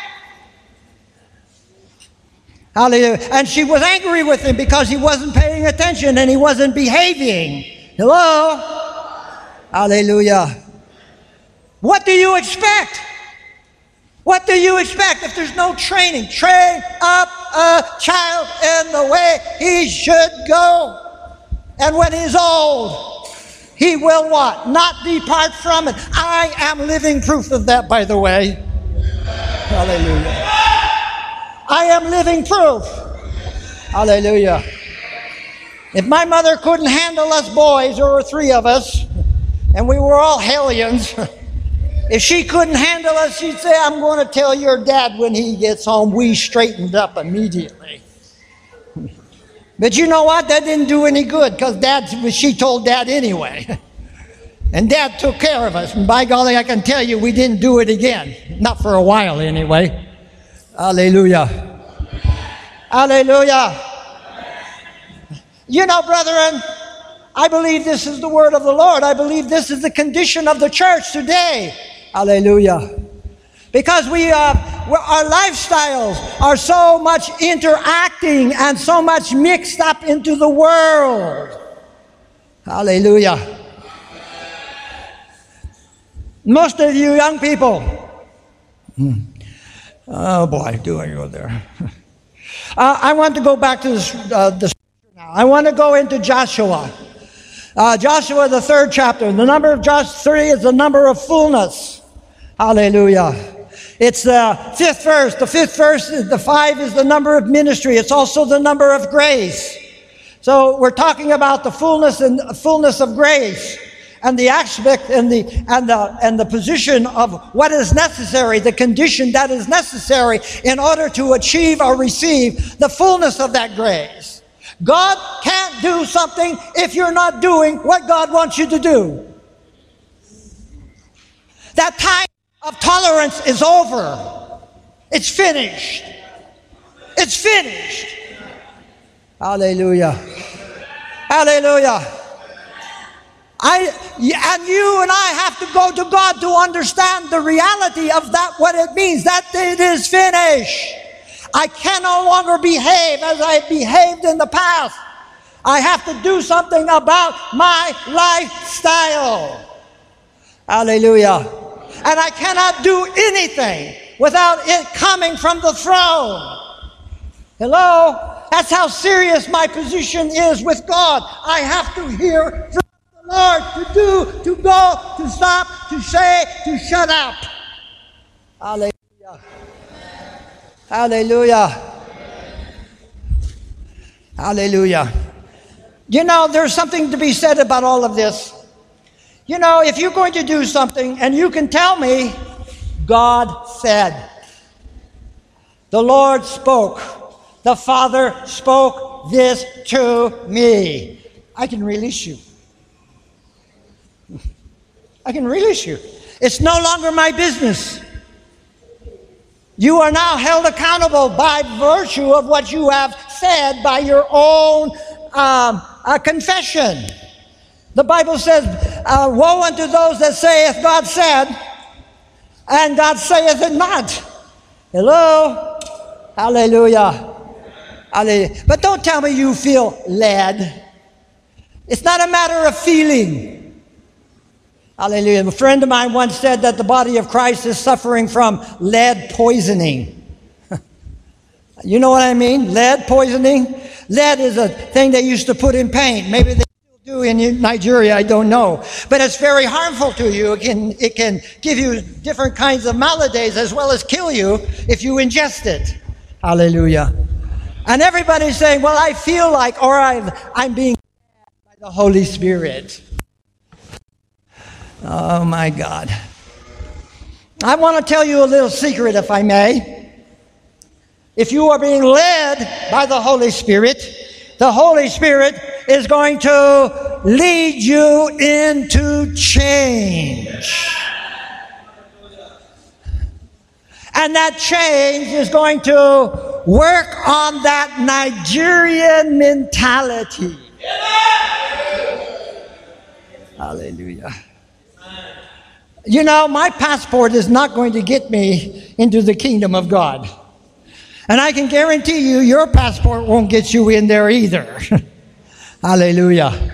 Hallelujah. And she was angry with him because he wasn't paying attention and he wasn't behaving. Hello? Hallelujah. What do you expect? What do you expect if there's no training? Train up a child in the way he should go. And when he's old, he will what? Not depart from it. I am living proof of that, by the way. Hallelujah. I am living proof. Hallelujah. If my mother couldn't handle us boys, there were three of us, and we were all hellions. If she couldn't handle us, she'd say, I'm going to tell your dad when he gets home. We straightened up immediately. But you know what? That didn't do any good because dad, she told dad anyway. And dad took care of us. And by golly, I can tell you, we didn't do it again. Not for a while anyway. Hallelujah. Hallelujah. You know, brethren, I believe this is the word of the Lord. I believe this is the condition of the church today. Hallelujah. Because we, uh, our lifestyles are so much interacting and so much mixed up into the world. Hallelujah. Most of you young people, oh boy, do I go there? uh, I want to go back to this, uh, the now. I want to go into Joshua. Uh, Joshua, the third chapter. The number of Joshua three is the number of fullness. Hallelujah. It's the fifth verse. The fifth verse, the five is the number of ministry. It's also the number of grace. So we're talking about the fullness and fullness of grace, and the aspect and the and the and the position of what is necessary, the condition that is necessary in order to achieve or receive the fullness of that grace. God can't do something if you're not doing what God wants you to do. That time of tolerance is over. It's finished. It's finished. Hallelujah. Hallelujah. I, and you and I have to go to God to understand the reality of that, what it means, that it is finished. I can no longer behave as I behaved in the past. I have to do something about my lifestyle. Hallelujah. And I cannot do anything without it coming from the throne. Hello? That's how serious my position is with God. I have to hear from the Lord to do, to go, to stop, to say, to shut up. Hallelujah. Hallelujah. Hallelujah. You know, there's something to be said about all of this. You know, if you're going to do something and you can tell me, God said, the Lord spoke, the Father spoke this to me, I can release you. I can release you. It's no longer my business. You are now held accountable by virtue of what you have said by your own um, uh, confession. The Bible says, uh, woe unto those that saith God said, and God saith it not. Hello? Hallelujah. Hallelujah. But don't tell me you feel led. It's not a matter of feeling. Hallelujah. A friend of mine once said that the body of Christ is suffering from lead poisoning. You know what I mean? Lead poisoning? Lead is a thing they used to put in paint. Maybe they still do in Nigeria, I don't know. But it's very harmful to you. It can, it can give you different kinds of maladies as well as kill you if you ingest it. Hallelujah. And everybody's saying, well, I feel like, or I'm, I'm being led by the Holy Spirit. Oh, my God. I want to tell you a little secret, if I may. If you are being led by the Holy Spirit, the Holy Spirit is going to lead you into change. And that change is going to work on that Nigerian mentality. Hallelujah. You know, my passport is not going to get me into the kingdom of God. And I can guarantee you, your passport won't get you in there either. Hallelujah.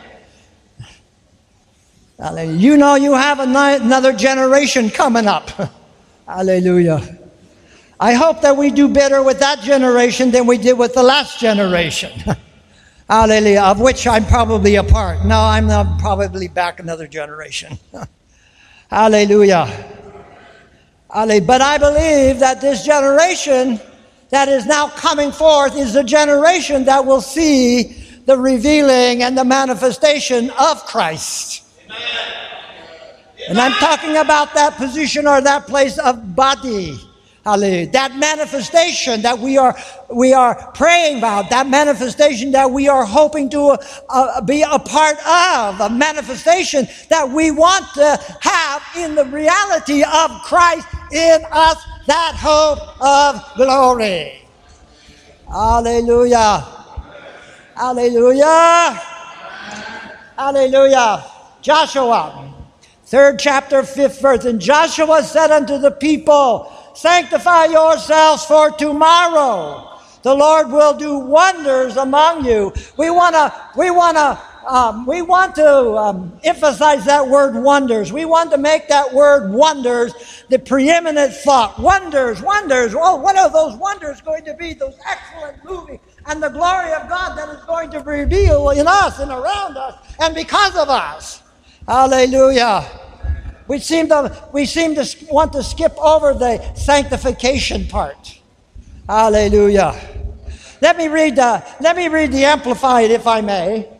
Hallelujah. You know you have another generation coming up. Hallelujah. I hope that we do better with that generation than we did with the last generation. Hallelujah. Of which I'm probably a part. No, I'm not probably back another generation. Hallelujah. Hallelujah. But I believe that this generation that is now coming forth is the generation that will see the revealing and the manifestation of Christ. Amen. And I'm talking about that position or that place of body. Hallelujah. That manifestation that we are we are praying about, that manifestation that we are hoping to uh, be a part of, a manifestation that we want to have in the reality of Christ in us, that hope of glory. Hallelujah. Hallelujah. Hallelujah. Joshua, third chapter, fifth verse. And Joshua said unto the people, sanctify yourselves for tomorrow. The Lord will do wonders among you. We want to, we want to, um, we want to um, emphasize that word wonders. We want to make that word wonders the preeminent thought. Wonders, wonders. Oh, what are those wonders going to be? Those excellent moving and the glory of God that is going to reveal in us and around us and because of us. Hallelujah. We seem to we seem to want to skip over the sanctification part. Hallelujah. Let me read the let me read the Amplified, if I may.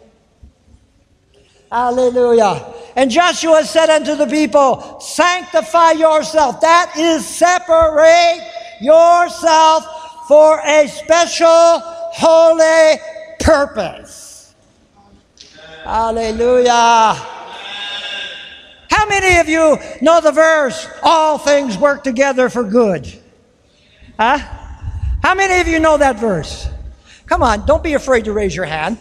Hallelujah. And Joshua said unto the people, sanctify yourself. That is, separate yourself for a special holy purpose. Hallelujah. How many of you know the verse, all things work together for good? Huh? How many of you know that verse? Come on, don't be afraid to raise your hand.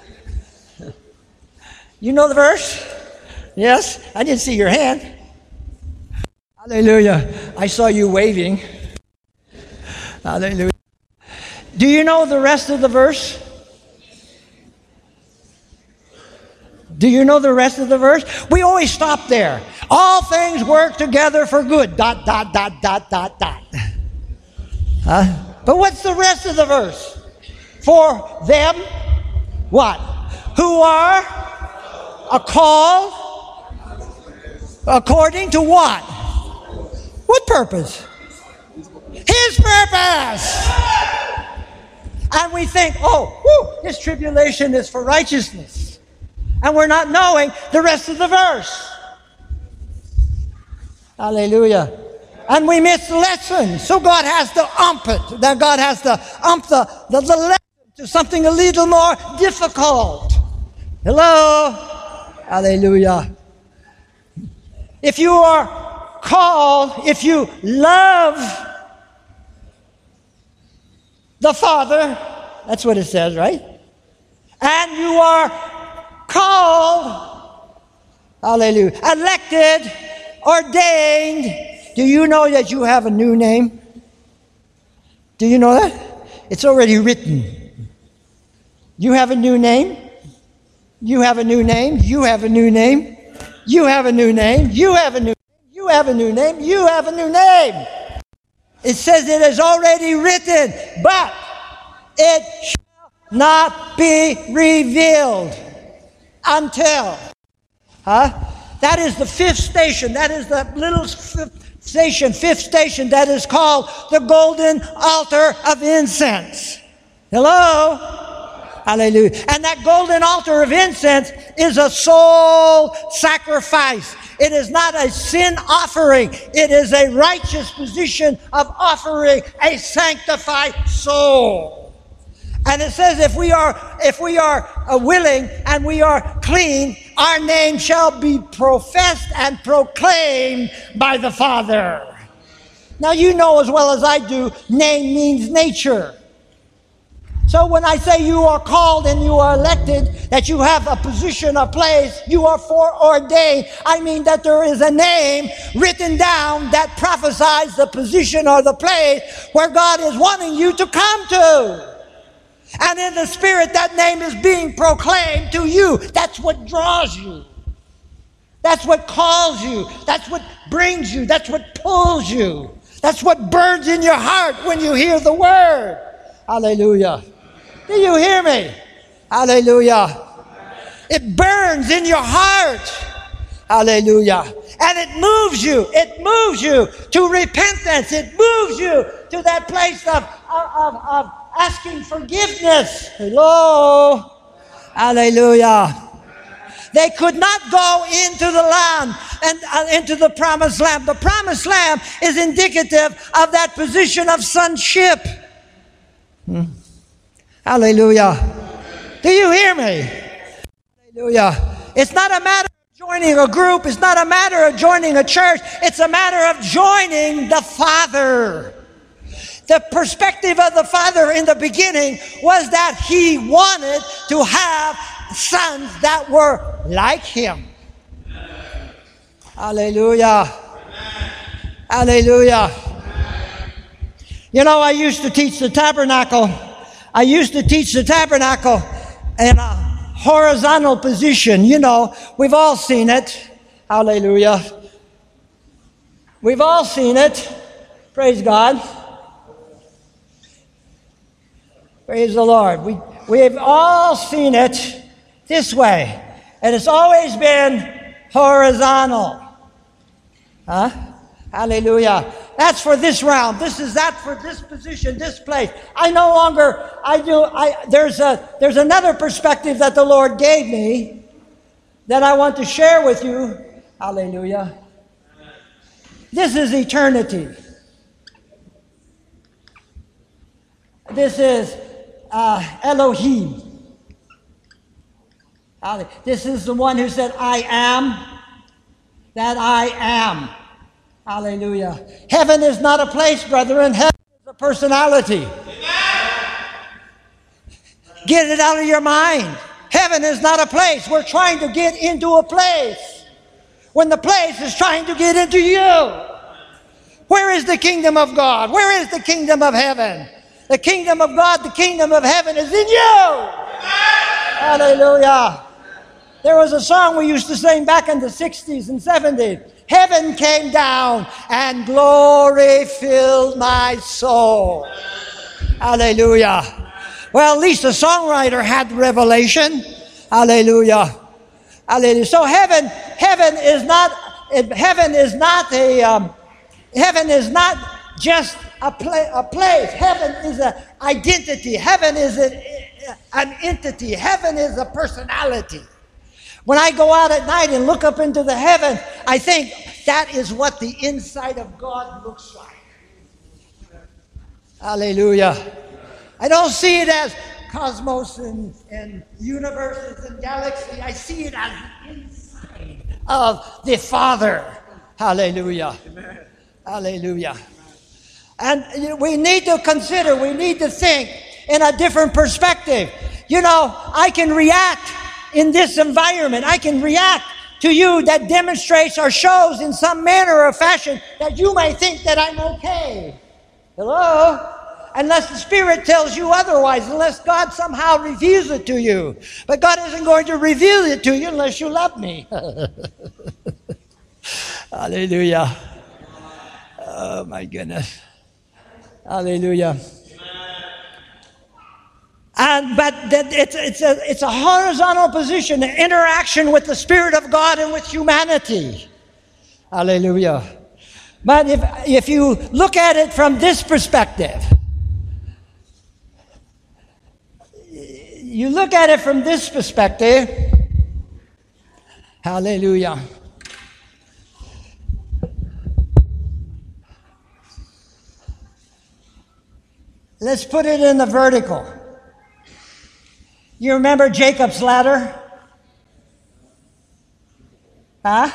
You know the verse? Yes? I didn't see your hand. Hallelujah. I saw you waving. Hallelujah. Do you know the rest of the verse? Do you know the rest of the verse? We always stop there. All things work together for good. Dot, dot, dot, dot, dot, dot. Huh? But what's the rest of the verse? For them, what? Who are a called according to what? What purpose? His purpose. And we think, oh, whew, this tribulation is for righteousness. And we're not knowing the rest of the verse. Hallelujah. And we miss the lesson. So God has to ump it. That God has to ump the, the, the lesson to something a little more difficult. Hello? Hallelujah. If you are called, if you love the Father, that's what it says, right? And you are called, hallelujah, elected, ordained. Do you know that you have a new name? Do you know that? It's already written. You have a new name. You have a new name. You have a new name. You have a new name. You have a new name. You have a new name. You have a new name. It says it is already written, but it shall not be revealed until. Huh? That is the fifth station. That is the little fifth station, fifth station that is called the golden altar of incense. Hello? Hallelujah. And that golden altar of incense is a soul sacrifice. It is not a sin offering. It is a righteous position of offering a sanctified soul. And it says if we are if we are uh, willing and we are clean, our name shall be professed and proclaimed by the Father. Now you know as well as I do, name means nature. So when I say you are called and you are elected, that you have a position, a place, you are foreordained, I mean that there is a name written down that prophesies the position or the place where God is wanting you to come to. And in the Spirit, that name is being proclaimed to you. That's what draws you. That's what calls you. That's what brings you. That's what pulls you. That's what burns in your heart when you hear the word. Hallelujah. Do you hear me? Hallelujah. It burns in your heart. Hallelujah. And it moves you. It moves you to repentance. It moves you to that place of, of, of, of asking forgiveness. Hello. Hallelujah. They could not go into the land and uh, into the promised land. The promised land is indicative of that position of sonship. Hmm. Hallelujah. Do you hear me? Hallelujah. It's not a matter of joining a group. It's not a matter of joining a church. It's a matter of joining the Father. The perspective of the Father in the beginning was that He wanted to have sons that were like Him. Hallelujah. Hallelujah. You know, I used to teach the tabernacle. I used to teach the tabernacle in a horizontal position. You know, we've all seen it. Hallelujah. We've all seen it. Praise God. Praise the Lord. We, we've all seen it this way. And it's always been horizontal. Huh? Hallelujah. That's for this round. This is that for this position, this place. I no longer, I do, I, there's a, there's another perspective that the Lord gave me that I want to share with you. Hallelujah. This is eternity. This is uh, Elohim. This is the one who said, I am that I am. Hallelujah. Heaven is not a place, brethren. Heaven is a personality. Amen. Get it out of your mind. Heaven is not a place. We're trying to get into a place when the place is trying to get into you. Where is the kingdom of God? Where is the kingdom of heaven? The kingdom of God, the kingdom of heaven is in you. Amen. Hallelujah. There was a song we used to sing back in the sixties and seventies. Heaven came down and glory filled my soul. Hallelujah. Well, at least the songwriter had revelation. Hallelujah. Hallelujah. So heaven, heaven is not, heaven is not a, um, heaven is not just a, pla- a place. Heaven is an identity. Heaven is an, an entity. Heaven is a personality. When I go out at night and look up into the heaven, I think that is what the inside of God looks like. Hallelujah. I don't see it as cosmos and, and universes and galaxies. I see it as the inside of the Father. Hallelujah. Amen. Hallelujah. And we need to consider, we need to think in a different perspective. You know, I can react in this environment. I can react to you that demonstrates or shows in some manner or fashion that you may think that I'm okay. Hello? Unless the Spirit tells you otherwise, unless God somehow reveals it to you. But God isn't going to reveal it to you unless you love me. Hallelujah. Oh my goodness. Hallelujah. And but that it's it's a it's a horizontal position, an interaction with the Spirit of God and with humanity. Hallelujah. But if if you look at it from this perspective, you look at it from this perspective, hallelujah. Let's put it in the vertical. You remember Jacob's ladder? Huh?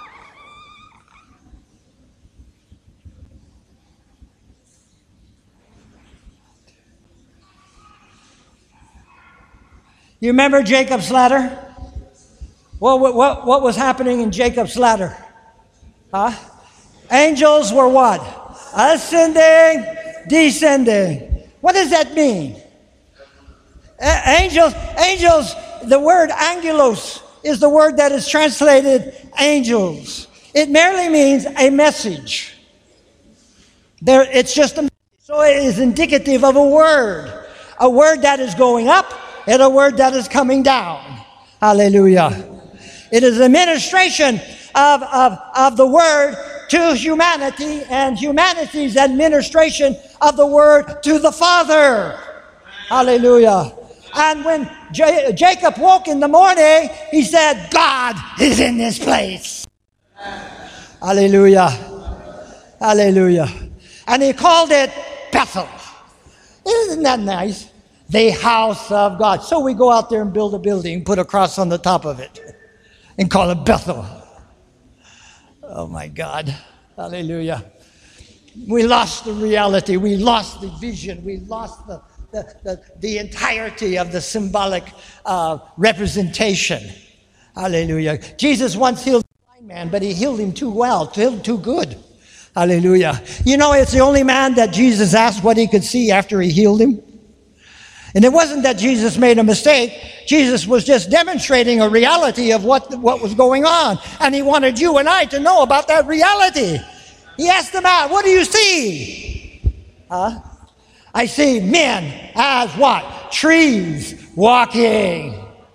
You remember Jacob's ladder? What, what, what was happening in Jacob's ladder? Huh? Angels were what? Ascending, descending. What does that mean? Angels, angels, the word angelos is the word that is translated angels. It merely means a message. There, it's just a message. So it is indicative of a word. A word that is going up and a word that is coming down. Hallelujah. It is a ministration of, of, of the word to humanity and humanity's administration of the word to the Father. Hallelujah. And when J- Jacob woke in the morning, he said, God is in this place. Hallelujah. Hallelujah. And he called it Bethel. Isn't that nice? The house of God. So we go out there and build a building, put a cross on the top of it, and call it Bethel. Oh my God. Hallelujah. We lost the reality. We lost the vision. We lost the The, the, the entirety of the symbolic uh, representation. Hallelujah. Jesus once healed a blind man, but he healed him too well, healed too good. Hallelujah. You know, it's the only man that Jesus asked what he could see after he healed him. And it wasn't that Jesus made a mistake. Jesus was just demonstrating a reality of what, what was going on. And he wanted you and I to know about that reality. He asked the man, what do you see? Huh? I see men as what? Trees walking.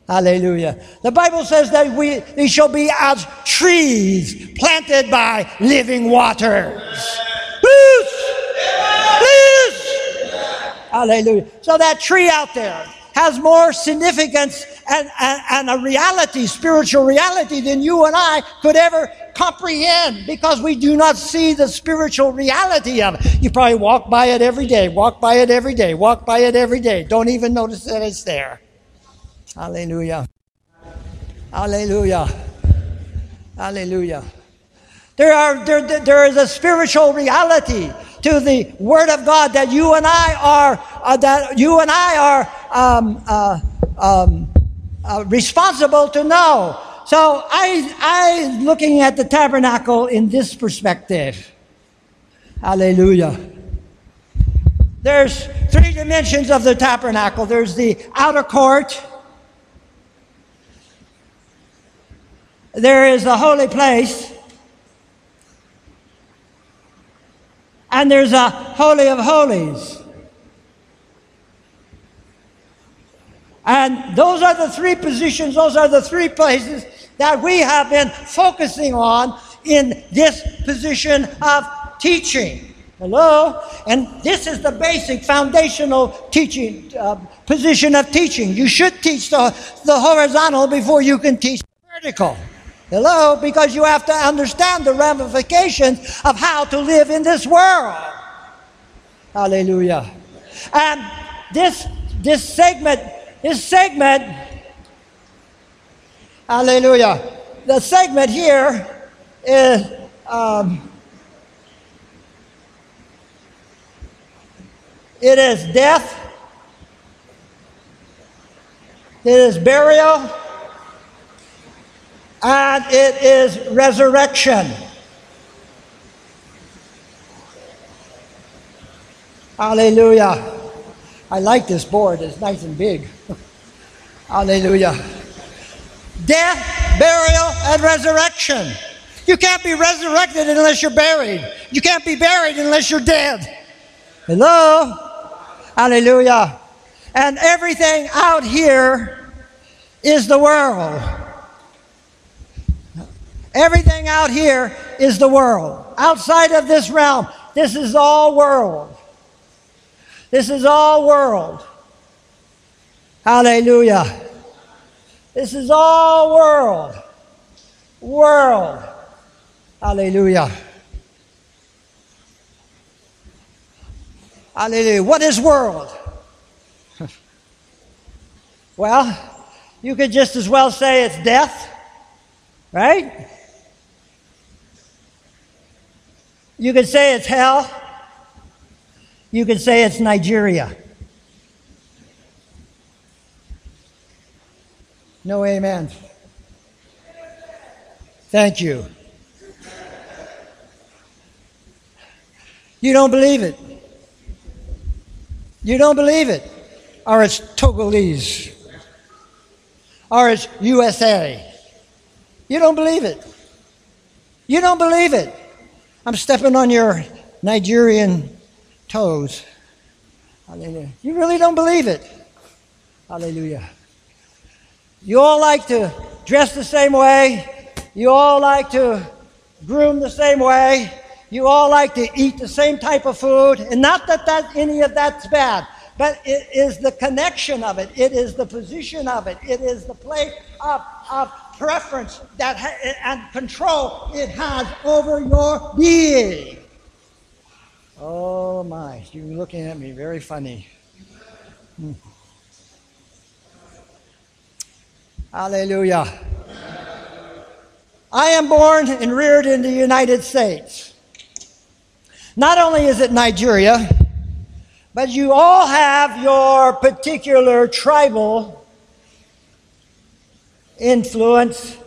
Hallelujah. The Bible says that we, we shall be as trees planted by living waters. Loose! Loose! Hallelujah. So that tree out there has more significance and, and, and a reality, spiritual reality, than you and I could ever comprehend, because we do not see the spiritual reality of it. You probably walk by it every day, walk by it every day, walk by it every day. Don't even notice that it's there. Hallelujah. Hallelujah. Hallelujah. There are there, there is a spiritual reality to the Word of God that you and I are uh, that you and I are um, uh, um, uh, responsible to know. So I I looking at the tabernacle in this perspective. Hallelujah. There's three dimensions of the tabernacle. There's the outer court. There is the holy place. And there's a Holy of Holies. And those are the three positions, those are the three places that we have been focusing on in this position of teaching. Hello? And this is the basic foundational teaching, uh, position of teaching. You should teach the, the horizontal before you can teach the vertical. Hello? Because you have to understand the ramifications of how to live in this world. Hallelujah. And this this segment, this segment, hallelujah, the segment here is um, it is death, it is burial, and it is resurrection. Hallelujah. I like this board. It's nice and big. Hallelujah. Death, burial, and resurrection. You can't be resurrected unless you're buried. You can't be buried unless you're dead. Hello? Hallelujah. And everything out here is the world. Everything out here is the world. Outside of this realm, this is all world. This is all world. Hallelujah. This is all world. World. Hallelujah. Hallelujah. What is world? Well, you could just as well say it's death, right? You could say it's hell. You could say it's Nigeria. No amen. Thank you. You don't believe it. You don't believe it. Or it's Togolese. Or it's U S A. You don't believe it. You don't believe it. I'm stepping on your Nigerian toes. Hallelujah. You really don't believe it. Hallelujah. You all like to dress the same way. You all like to groom the same way. You all like to eat the same type of food. And not that, that any of that's bad, but it is the connection of it. It is the position of it. It is the place of, of preference that ha- and control it has over your being. Oh my, you're looking at me very funny. Hmm. Hallelujah. I am born and reared in the United States. Not only is it Nigeria, but you all have your particular tribal influence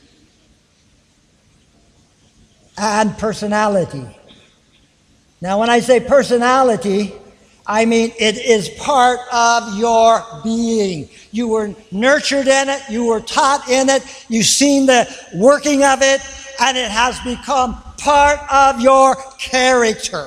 and personality. Now, when I say personality, I mean it is part of your being. You were nurtured in it, you were taught in it, you've seen the working of it, and it has become part of your character.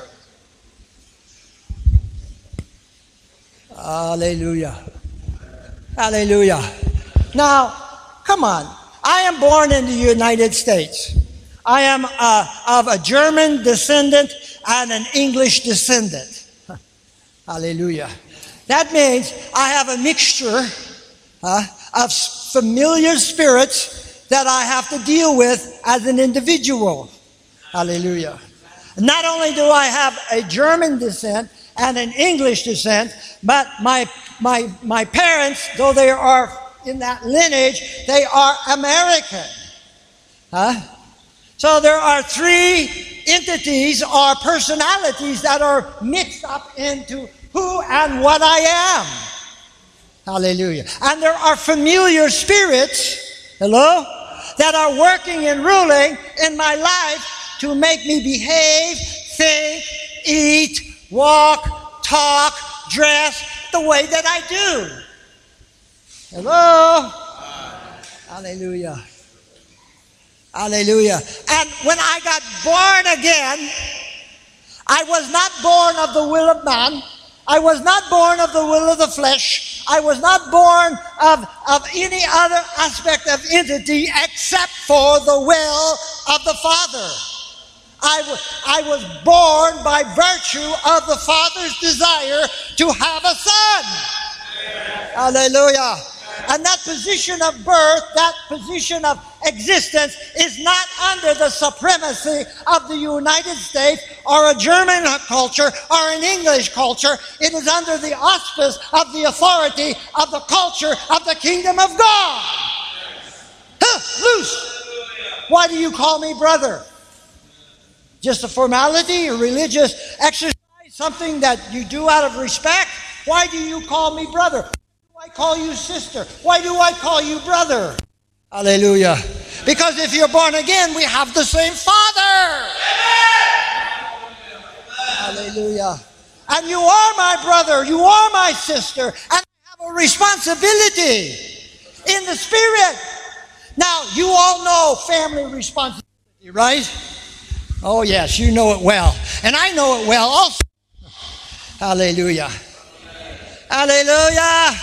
Hallelujah. Hallelujah. Now, come on. I am born in the United States. I am uh, of a German descendant and an English descendant. Hallelujah. That means I have a mixture uh, of familiar spirits that I have to deal with as an individual. Hallelujah. Not only do I have a German descent and an English descent, but my my my parents, though they are in that lineage, they are American. Huh? So there are three entities or personalities that are mixed up into who and what I am. Hallelujah. And there are familiar spirits, hello, that are working and ruling in my life to make me behave, think, eat, walk, talk, dress the way that I do. Hello? Hallelujah. Hallelujah. And when I got born again, I was not born of the will of man. I was not born of the will of the flesh. I was not born of, of any other aspect of entity except for the will of the Father. I, w- I was born by virtue of the Father's desire to have a son. Hallelujah. And that position of birth, that position of existence is not under the supremacy of the United States or a German culture or an English culture. It is under the auspice of the authority of the culture of the kingdom of God. Huh, loose. Why do you call me brother? Just a formality, a religious exercise, something that you do out of respect? Why do you call me brother? Why do I call you sister? Why do I call you brother? Hallelujah. Because if you're born again, we have the same Father. Hallelujah. And you are my brother, you are my sister, and I have a responsibility in the Spirit. Now, you all know family responsibility, right? Oh, yes, you know it well. And I know it well also. Hallelujah. Hallelujah.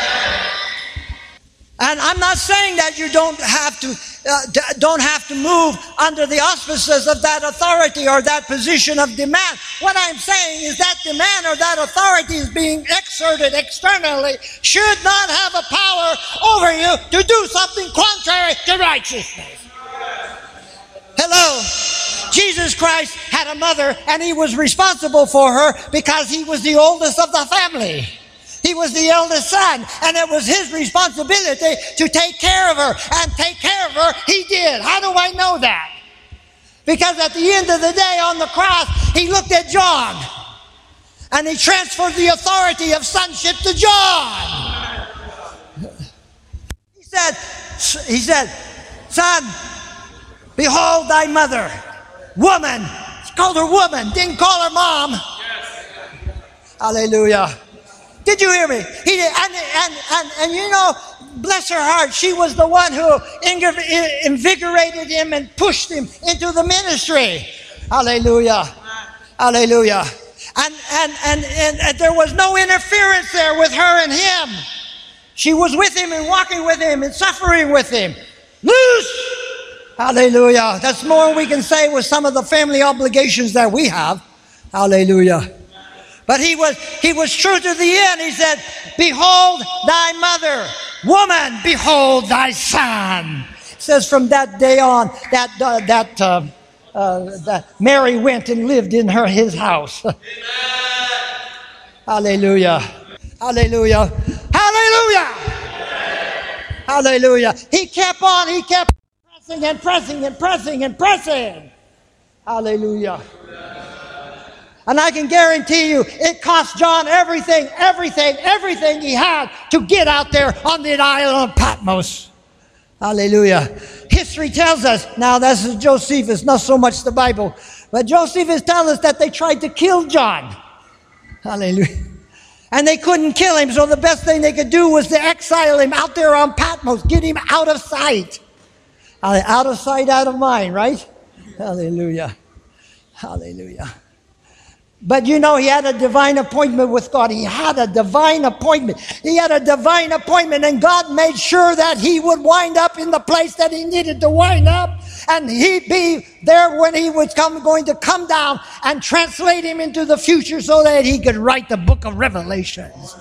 And I'm not saying that you don't have to uh, d- don't have to move under the auspices of that authority or that position of demand. What I'm saying is that demand or that authority is being exerted externally should not have a power over you to do something contrary to righteousness. Hello. Jesus Christ had a mother and he was responsible for her because he was the oldest of the family. He was the eldest son, and it was his responsibility to take care of her, and take care of her he did. How do I know that? Because at the end of the day on the cross, he looked at John, and he transferred the authority of sonship to John. He said, he said, son, behold thy mother. Woman. He called her woman, didn't call her mom. Hallelujah. Did you hear me? He did, and, and, and, and you know, bless her heart, she was the one who invigorated him and pushed him into the ministry. Hallelujah. Hallelujah. And, and, and, and, and there was no interference there with her and him. She was with him and walking with him and suffering with him. Loose! Hallelujah. That's more we can say with some of the family obligations that we have. Hallelujah. But he was he was true to the end. He said, behold thy mother. Woman, behold thy son. It says from that day on that uh, that uh, uh, that Mary went and lived in her his house. Hallelujah. Hallelujah. Hallelujah. Hallelujah. He kept on, he kept pressing and pressing and pressing and pressing. Hallelujah. And I can guarantee you, it cost John everything, everything, everything he had to get out there on the island of Patmos. Hallelujah. History tells us, now this is Josephus, not so much the Bible, but Josephus tells us that they tried to kill John. Hallelujah. And they couldn't kill him, so the best thing they could do was to exile him out there on Patmos, get him out of sight. Out of sight, out of mind, right? Hallelujah. Hallelujah. But you know, he had a divine appointment with God. He had a divine appointment. He had a divine appointment, and God made sure that he would wind up in the place that he needed to wind up, and he'd be there when he was come, going to come down and translate him into the future so that he could write the book of Revelations.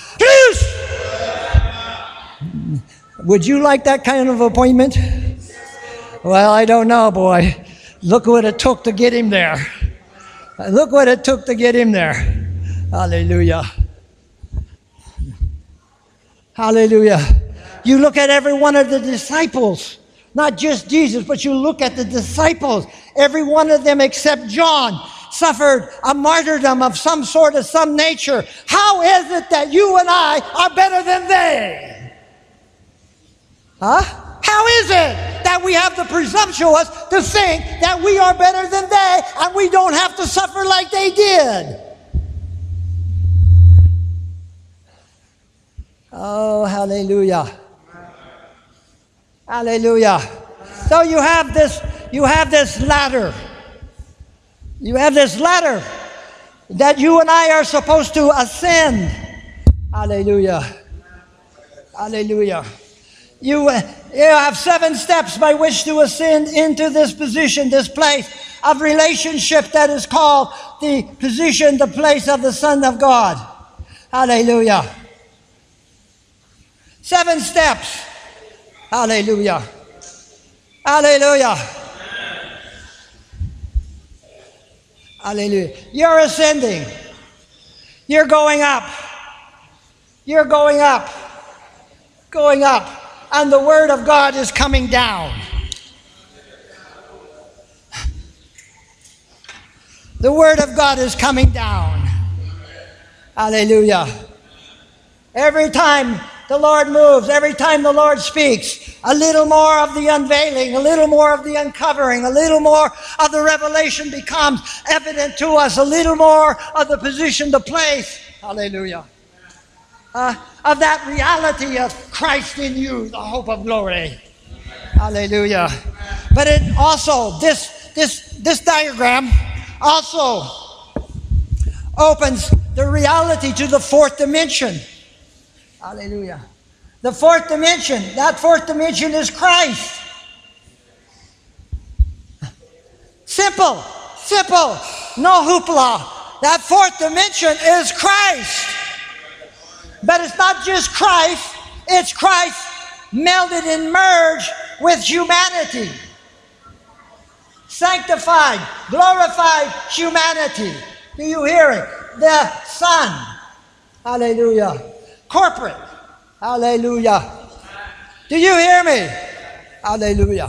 Would you like that kind of appointment? Well, I don't know, boy. Look what it took to get him there. Look what it took to get him there. Hallelujah. Hallelujah. You look at every one of the disciples, not just Jesus, but you look at the disciples. Every one of them except John suffered a martyrdom of some sort, of some nature. How is it that you and I are better than they? Huh? How is it that we have the presumptuous to think that we are better than they and we don't have to suffer like they did? Oh, hallelujah. Hallelujah. So you have this, you have this ladder. You have this ladder that you and I are supposed to ascend. Hallelujah. Hallelujah. You, uh, you have seven steps by which to ascend into this position, this place of relationship that is called the position, the place of the Son of God. Hallelujah. Seven steps. Hallelujah. Hallelujah. Hallelujah. You're ascending. You're going up. You're going up. Going up. And the Word of God is coming down. The Word of God is coming down. Hallelujah. Every time the Lord moves, every time the Lord speaks, a little more of the unveiling, a little more of the uncovering, a little more of the revelation becomes evident to us, a little more of the position, the place. Hallelujah. Uh, of that reality of Christ in you, the hope of glory. Hallelujah. But it also, this, this, this diagram also opens the reality to the fourth dimension. Hallelujah. The fourth dimension, that fourth dimension is Christ. Simple, simple, no hoopla. That fourth dimension is Christ. But it's not just Christ, it's Christ melded and merged with humanity. Sanctified, glorified humanity. Do you hear it? The Son. Hallelujah. Corporate. Hallelujah. Do you hear me? Hallelujah.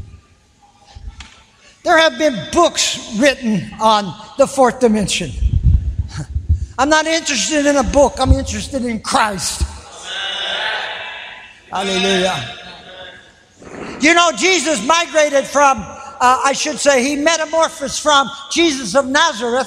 There have been books written on the fourth dimension. I'm not interested in a book. I'm interested in Christ. Hallelujah. You know, Jesus migrated from, uh, I should say, he metamorphosed from Jesus of Nazareth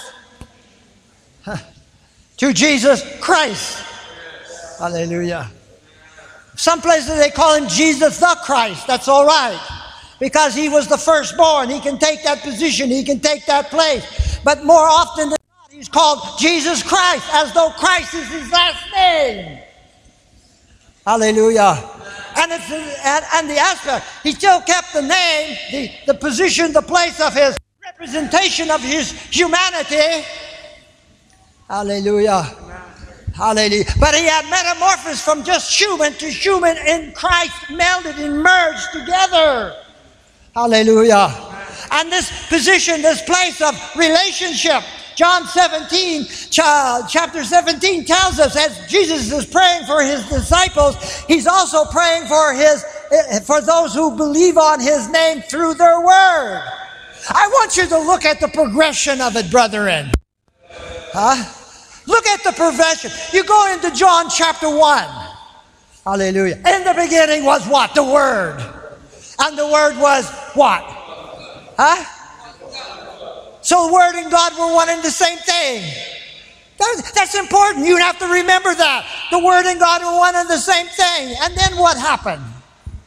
to Jesus Christ. Hallelujah. Some places they call him Jesus the Christ. That's all right. Because he was the firstborn. He can take that position. He can take that place. But more often than not, he's called Jesus Christ, as though Christ is his last name. Hallelujah. And, it's, and, and the aspect, he still kept the name, the, the position, the place of his representation of his humanity. Hallelujah. Hallelujah. But he had metamorphosed from just human to human in Christ, melded and merged together. Hallelujah. And this position, this place of relationship, John seventeen, chapter seventeen tells us, as Jesus is praying for his disciples, he's also praying for his for those who believe on his name through their word. I want you to look at the progression of it, brethren. Huh? Look at the progression. You go into John chapter one. Hallelujah. In the beginning was what? The Word. And the Word was what? Huh? So the Word and God were one and the same thing. That, that's important. You have to remember that. The Word and God were one and the same thing. And then what happened?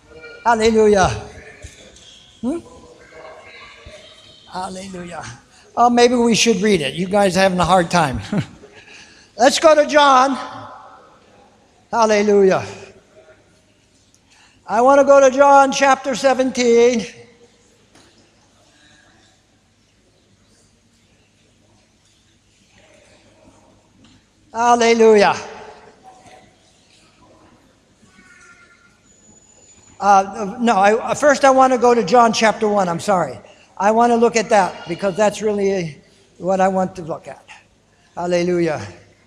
Hallelujah. Hmm? Hallelujah. Oh, maybe we should read it. You guys are having a hard time. Let's go to John. Hallelujah. I want to go to John chapter seventeen. Hallelujah. Uh, no, I, first I want to go to John chapter one. I'm sorry. I want to look at that because that's really what I want to look at. Hallelujah.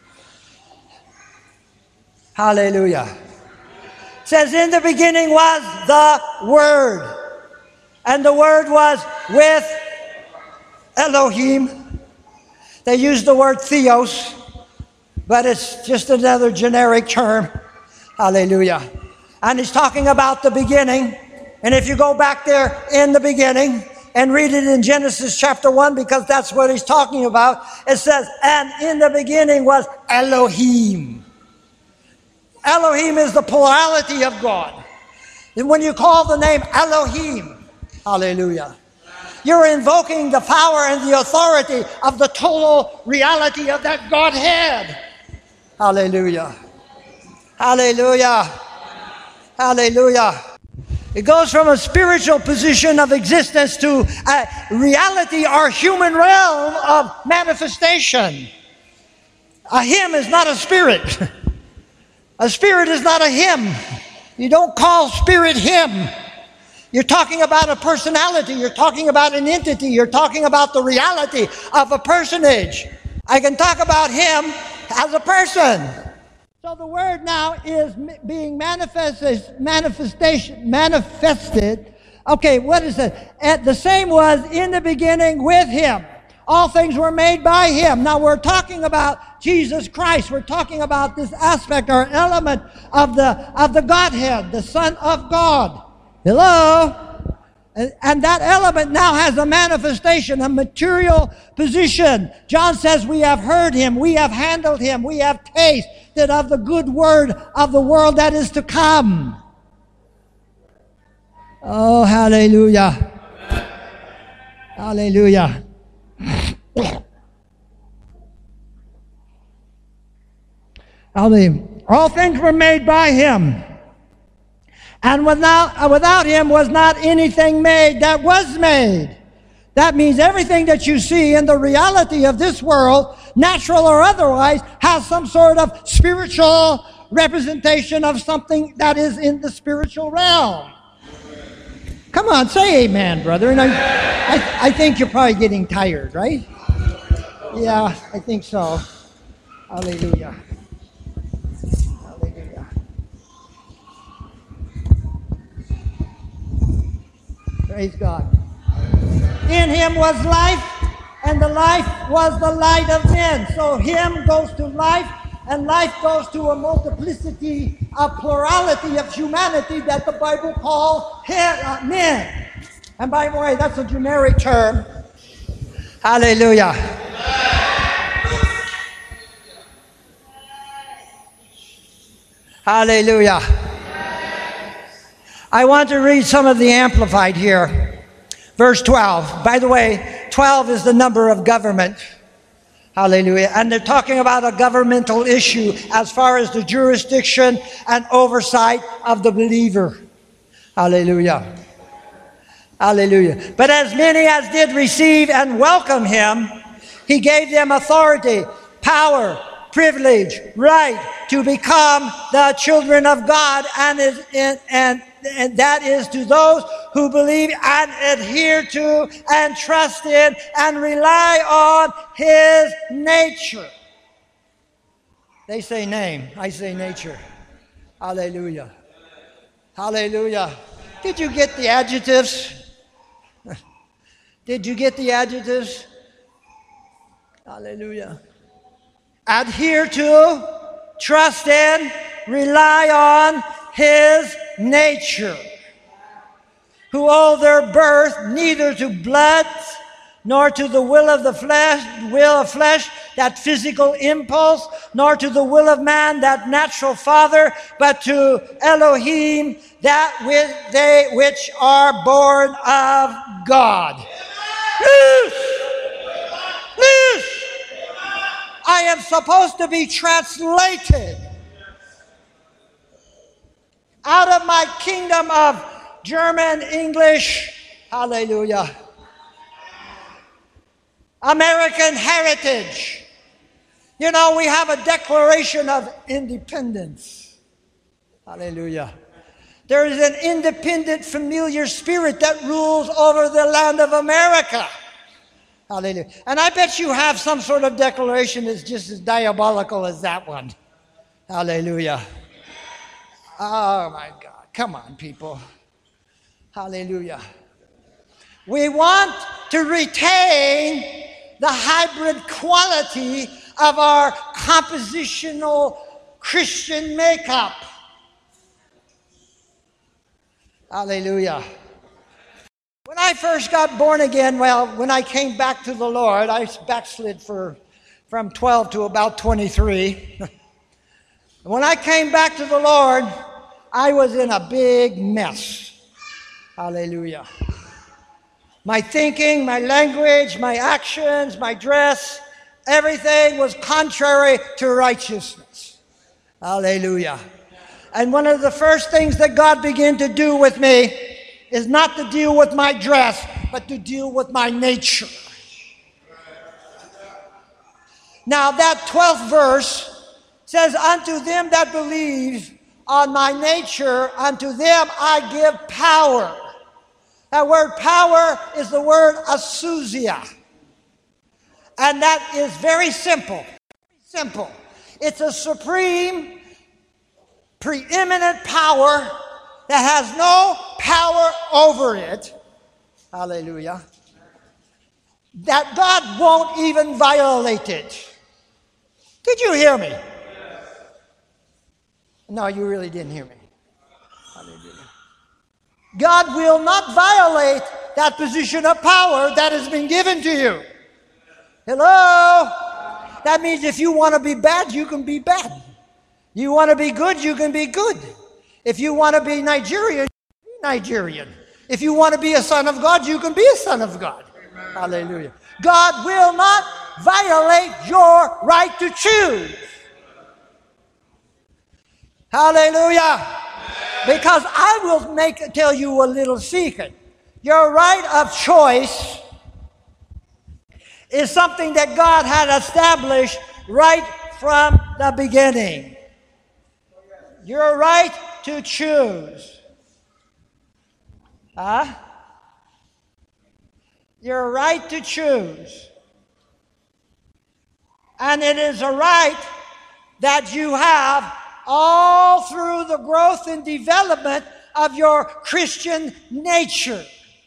Hallelujah. It says, in the beginning was the Word, and the Word was with Elohim. They use the word theos, but it's just another generic term. Hallelujah. And he's talking about the beginning. And if you go back there in the beginning and read it in Genesis chapter one, because that's what he's talking about, it says, and in the beginning was Elohim. Elohim is the plurality of God. And when you call the name Elohim, hallelujah, you're invoking the power and the authority of the total reality of that Godhead. Hallelujah. Hallelujah. Hallelujah. It goes from a spiritual position of existence to a reality or human realm of manifestation. A hymn is not a spirit. A spirit is not a hymn. You don't call spirit him. You're talking about a personality. You're talking about an entity. You're talking about the reality of a personage. I can talk about him as a person. So the Word now is being manifested, manifestation, manifested. Okay, what is it? At the same was in the beginning with him. All things were made by him. Now we're talking about Jesus Christ. We're talking about this aspect or element of the of the Godhead, the Son of God. Hello? And, and that element now has a manifestation, a material position. John says we have heard him, we have handled him, we have tasted of the good word of the world that is to come. Oh, hallelujah. Hallelujah. All things were made by him. And without, without him was not anything made that was made. That means everything that you see in the reality of this world, natural or otherwise, has some sort of spiritual representation of something that is in the spiritual realm. Come on, say amen, brother. And I, I, I think you're probably getting tired, right? Yeah, I think so. Hallelujah. Hallelujah. Praise God. In him was life, and the life was the light of men. So him goes to life, and life goes to a multiplicity, a plurality of humanity that the Bible calls men. And by the way, that's a generic term. Hallelujah. Hallelujah. I want to read some of the Amplified here. Verse twelve. By the way, twelve is the number of government. Hallelujah. And they're talking about a governmental issue as far as the jurisdiction and oversight of the believer. Hallelujah. Hallelujah. But as many as did receive and welcome him, he gave them authority, power, privilege, right to become the children of God, and is in, and and that is to those who believe and adhere to and trust in and rely on his nature. They say name, I say nature. Hallelujah. Hallelujah. Did you get the adjectives? Did you get the adjectives? Hallelujah. Adhere to, trust in, rely on his nature, who owe their birth neither to blood nor to the will of the flesh, will of flesh, that physical impulse, nor to the will of man, that natural father, but to Elohim, that with they which are born of God. I am supposed to be translated out of my kingdom of German, English, hallelujah, American heritage. You know, we have a Declaration of Independence. Hallelujah. There is an independent, familiar spirit that rules over the land of America. Hallelujah. And I bet you have some sort of declaration that's just as diabolical as that one. Hallelujah. Oh, my God. Come on, people. Hallelujah. We want to retain the hybrid quality of our compositional Christian makeup. Hallelujah. When I first got born again, well, when I came back to the Lord, I backslid for from twelve to about twenty-three. When I came back to the Lord, I was in a big mess. Hallelujah. My thinking, my language, my actions, my dress, everything was contrary to righteousness. Hallelujah. And one of the first things that God began to do with me is not to deal with my dress, but to deal with my nature. Now that twelfth verse says, unto them that believe on my nature, unto them I give power. That word power is the word asousia. And that is very simple. Simple. It's a supreme, preeminent power that has no power over it. Hallelujah. That God won't even violate it. Did you hear me? No, you really didn't hear me. Hallelujah. God will not violate that position of power that has been given to you. Hello? That means if you want to be bad, you can be bad. You want to be good, you can be good. If you want to be Nigerian, you can be Nigerian. If you want to be a son of God, you can be a son of God. Amen. Hallelujah. God will not violate your right to choose. Hallelujah. Because I will make tell you a little secret. Your right of choice is something that God had established right from the beginning. Your right to choose. Huh? Your right to choose. And it is a right that you have all through the growth and development of your Christian nature.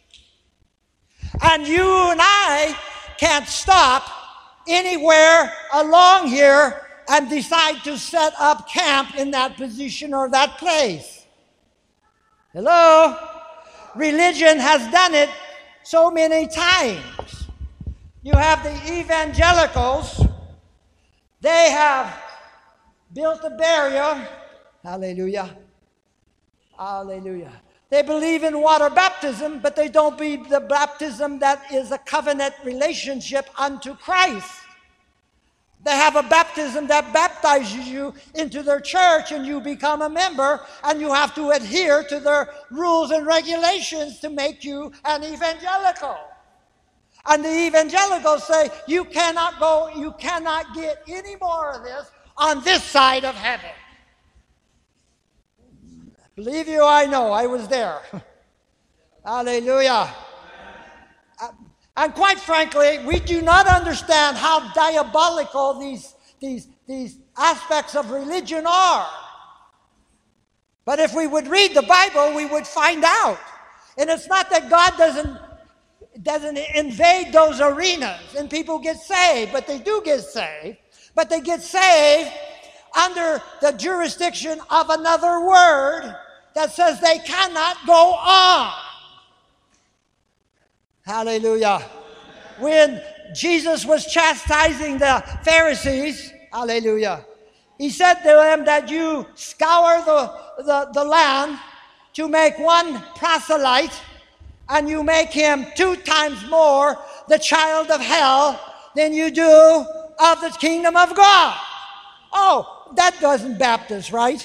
And you and I can't stop anywhere along here and decide to set up camp in that position or that place. Hello? Religion has done it so many times. You have the evangelicals. They have built a barrier. Hallelujah. Hallelujah. They believe in water baptism, but they don't believe the baptism that is a covenant relationship unto Christ. They have a baptism that baptizes you into their church and you become a member and you have to adhere to their rules and regulations to make you an evangelical. And the evangelicals say, you cannot go, you cannot get any more of this on this side of heaven. Believe you, I know, I was there. Hallelujah. And quite frankly, we do not understand how diabolical these, these, these aspects of religion are. But if we would read the Bible, we would find out. And it's not that God doesn't, doesn't invade those arenas and people get saved, but they do get saved. But they get saved under the jurisdiction of another word that says they cannot go on. Hallelujah. When Jesus was chastising the Pharisees, hallelujah, he said to them that you scour the, the, the land to make one proselyte, and you make him two times more the child of hell than you do of the kingdom of God. Oh, that wasn't Baptist, right?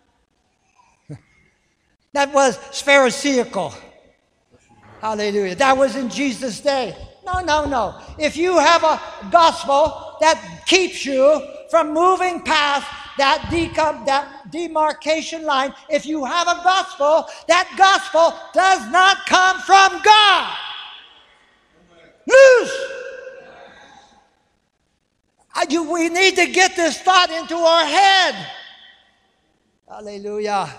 That was Pharisaical. Hallelujah. That was in Jesus' day. No, no, no. If you have a gospel that keeps you from moving past that, decom- that demarcation line, if you have a gospel, that gospel does not come from God. Loose. You, we need to get this thought into our head. Hallelujah.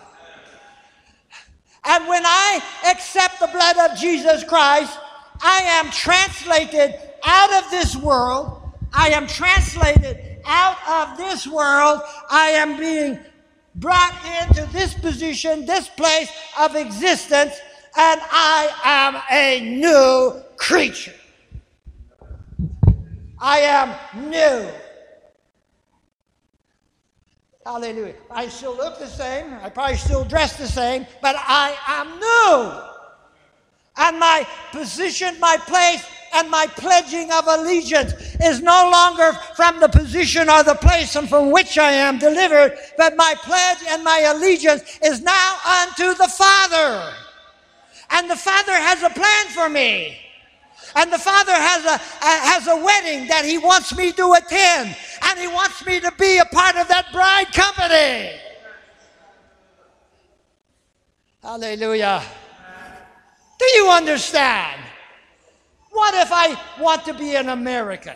And when I accept the blood of Jesus Christ, I am translated out of this world. I am translated out of this world. I am being brought into this position, this place of existence, and I am a new creature. I am new. Hallelujah. I still look the same. I probably still dress the same, but I am new. And my position, my place, and my pledging of allegiance is no longer from the position or the place from which I am delivered, but my pledge and my allegiance is now unto the Father. And the Father has a plan for me. And the Father has a, a has a wedding that He wants me to attend. And He wants me to be a part of that bride company. Hallelujah. Do you understand? What if I want to be an American?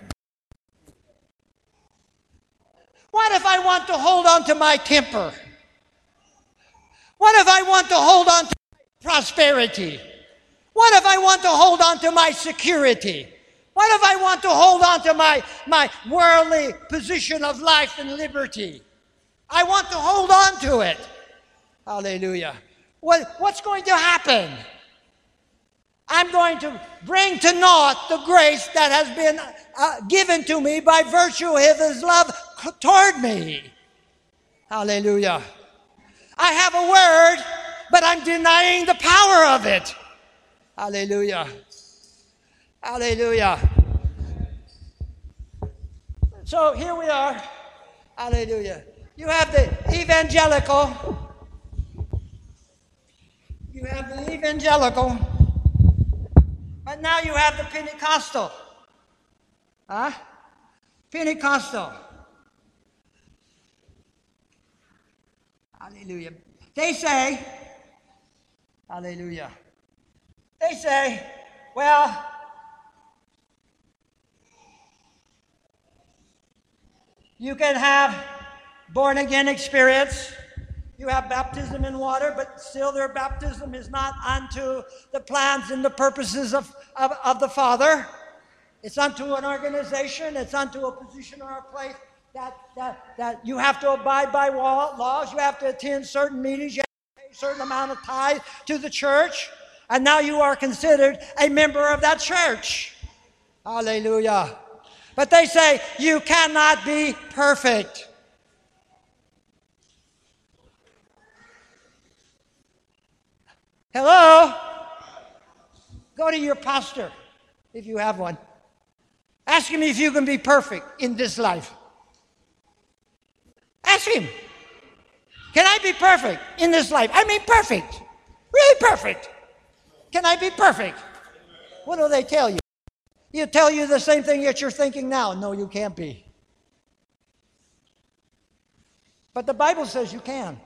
What if I want to hold on to my temper? What if I want to hold on to my prosperity? What if I want to hold on to my security? What if I want to hold on to my, my worldly position of life and liberty? I want to hold on to it. Hallelujah. What, what's going to happen? I'm going to bring to naught the grace that has been uh, given to me by virtue of His love toward me. Hallelujah. I have a word, but I'm denying the power of it. Hallelujah. Hallelujah. So here we are. Hallelujah. You have the evangelical. You have the evangelical. But now you have the Pentecostal. Huh? Pentecostal. Hallelujah. They say, hallelujah. They say, well, you can have born-again experience. You have baptism in water, but still their baptism is not unto the plans and the purposes of, of, of the Father. It's unto an organization. It's unto a position or a place that, that, that you have to abide by laws. You have to attend certain meetings. You have to pay a certain amount of tithe to the church. And now you are considered a member of that church. Hallelujah. But they say you cannot be perfect. Hello? Go to your pastor, if you have one. Ask him if you can be perfect in this life. Ask him. Can I be perfect in this life? I mean perfect. Really perfect. Can I be perfect? What do they tell you? He'll tell you the same thing that you're thinking now. No, you can't be. But the Bible says you can.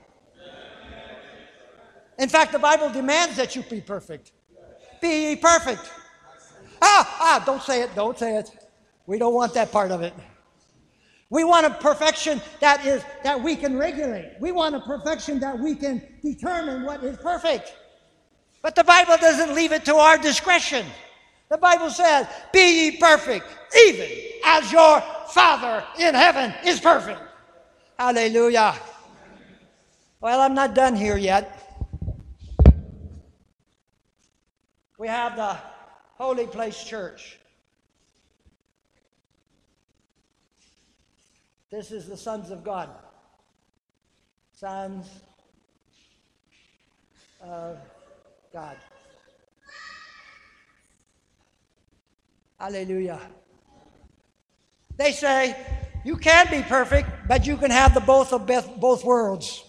In fact, the Bible demands that you be perfect. Be ye perfect. Ah, ah, don't say it, don't say it. We don't want that part of it. We want a perfection that is that we can regulate. We want a perfection that we can determine what is perfect. But the Bible doesn't leave it to our discretion. The Bible says, be ye perfect, even as your Father in heaven is perfect. Hallelujah. Well, I'm not done here yet. We have the Holy Place Church. This is the sons of God. Sons of God. Hallelujah. They say, you can be perfect, but you can have the both of both worlds.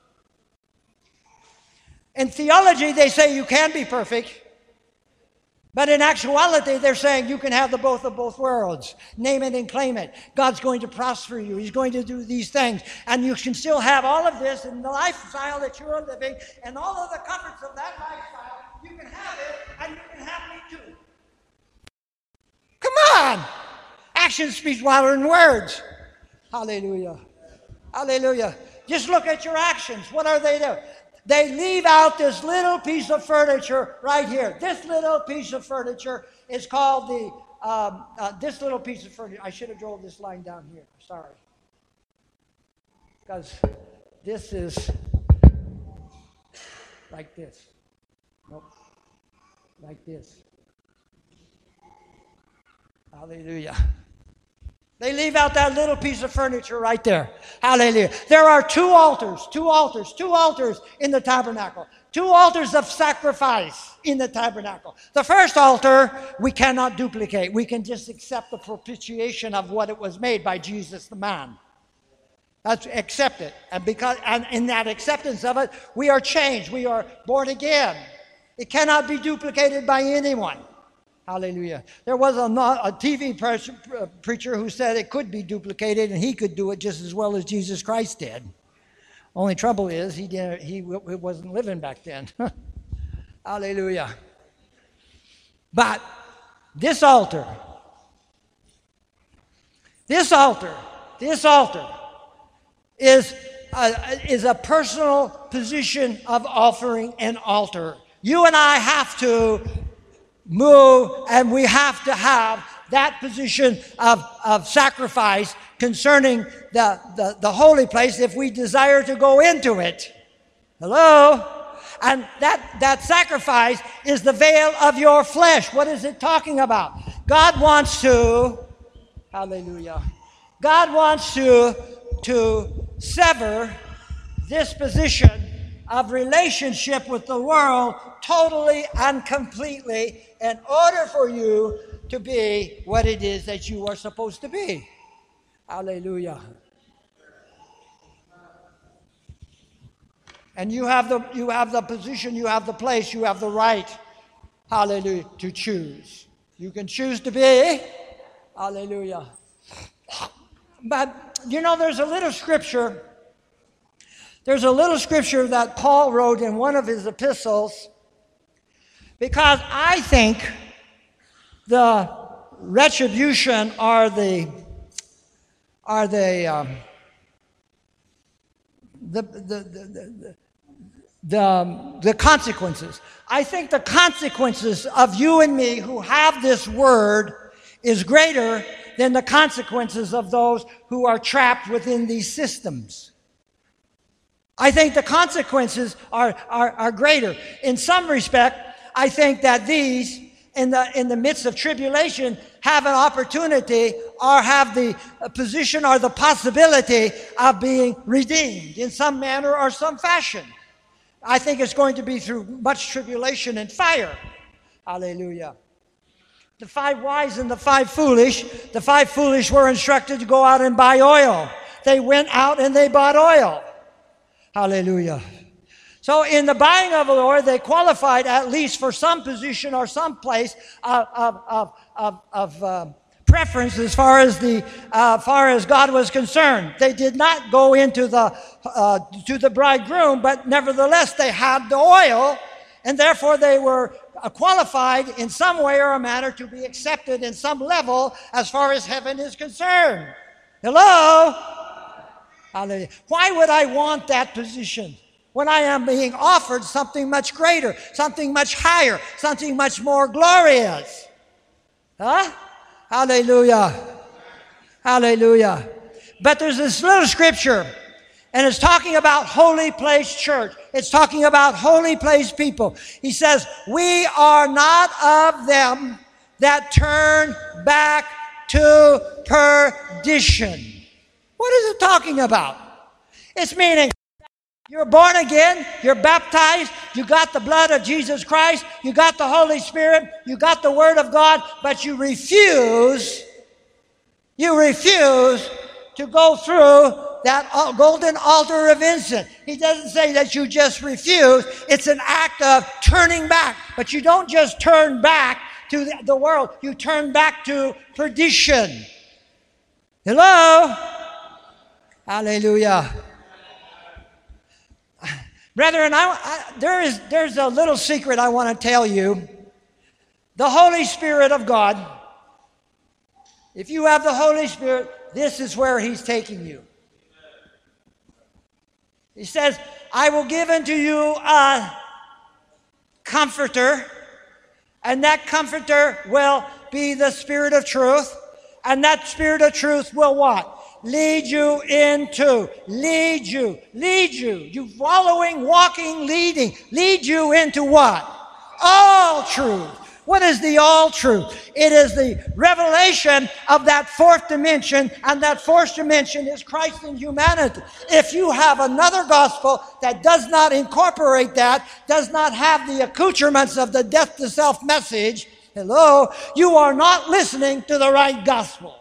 In theology, they say you can be perfect, but in actuality, they're saying you can have the both of both worlds. Name it and claim it. God's going to prosper you. He's going to do these things. And you can still have all of this in the lifestyle that you're living and all of the comforts of that lifestyle. You can have it, and you can have me too. Come on! Action speaks louder than words. Hallelujah. Hallelujah. Just look at your actions. What are they doing? They leave out this little piece of furniture right here. This little piece of furniture is called the, um, uh, this little piece of furniture. I should have drove this line down here. Sorry. Because this is like this. Nope. Like this. Hallelujah. They leave out that little piece of furniture right there. Hallelujah. There are two altars, two altars, two altars in the tabernacle. Two altars of sacrifice in the tabernacle. The first altar we cannot duplicate. We can just accept the propitiation of what it was made by Jesus the man. That's accept it. And because and in that acceptance of it, we are changed. We are born again. It cannot be duplicated by anyone. Hallelujah. There was a, a T V pre- preacher who said it could be duplicated and he could do it just as well as Jesus Christ did. Only trouble is he didn't, he wasn't living back then. Hallelujah. But this altar, this altar, this altar is a, is a personal position of offering an altar. You and I have to move, and we have to have that position of, of sacrifice concerning the, the, the holy place if we desire to go into it. Hello? And that, that sacrifice is the veil of your flesh. What is it talking about? God wants to, hallelujah, God wants to, to sever this position of relationship with the world totally and completely in order for you to be what it is that you are supposed to be. Hallelujah. And you have the you have the position, you have the place, you have the right, hallelujah, to choose. You can choose to be, hallelujah. But, you know, there's a little scripture There's a little scripture that Paul wrote in one of his epistles, because I think the retribution are the are the um, the, the, the, the, the, um, the consequences. I think the consequences of you and me who have this word is greater than the consequences of those who are trapped within these systems. I think the consequences are, are, are greater. In some respect, I think that these, in the, in the midst of tribulation, have an opportunity or have the position or the possibility of being redeemed in some manner or some fashion. I think it's going to be through much tribulation and fire. Hallelujah. The five wise and the five foolish, the five foolish were instructed to go out and buy oil. They went out and they bought oil. Hallelujah. So in the buying of oil, they qualified at least for some position or some place of, of, of, of, of uh, preference as far as the uh, far as God was concerned. They did not go into the uh, to the bridegroom, but nevertheless they had the oil, and therefore they were uh, qualified in some way or a manner to be accepted in some level as far as heaven is concerned. Hello? Hallelujah. Why would I want that position when I am being offered something much greater, something much higher, something much more glorious? Huh? Hallelujah. Hallelujah. But there's this little scripture, and it's talking about holy place church. It's talking about holy place people. He says, we are not of them that turn back to perdition. What is it talking about? It's meaning you're born again, you're baptized, you got the blood of Jesus Christ, you got the Holy Spirit, you got the Word of God, but you refuse You refuse to go through that golden altar of incense. He doesn't say that you just refuse. It's an act of turning back. But you don't just turn back to the world. You turn back to perdition. Hello? Hallelujah. Brethren, I, I, there is, there's a little secret I want to tell you. The Holy Spirit of God, if you have the Holy Spirit, this is where He's taking you. He says, I will give unto you a comforter, and that comforter will be the Spirit of truth, and that Spirit of truth will what? Lead you into, lead you, lead you, you following, walking, leading, lead you into what? All truth. What is the all truth? It is the revelation of that fourth dimension, and that fourth dimension is Christ in humanity. If you have another gospel that does not incorporate that, does not have the accoutrements of the death to self message, hello, you are not listening to the right gospel.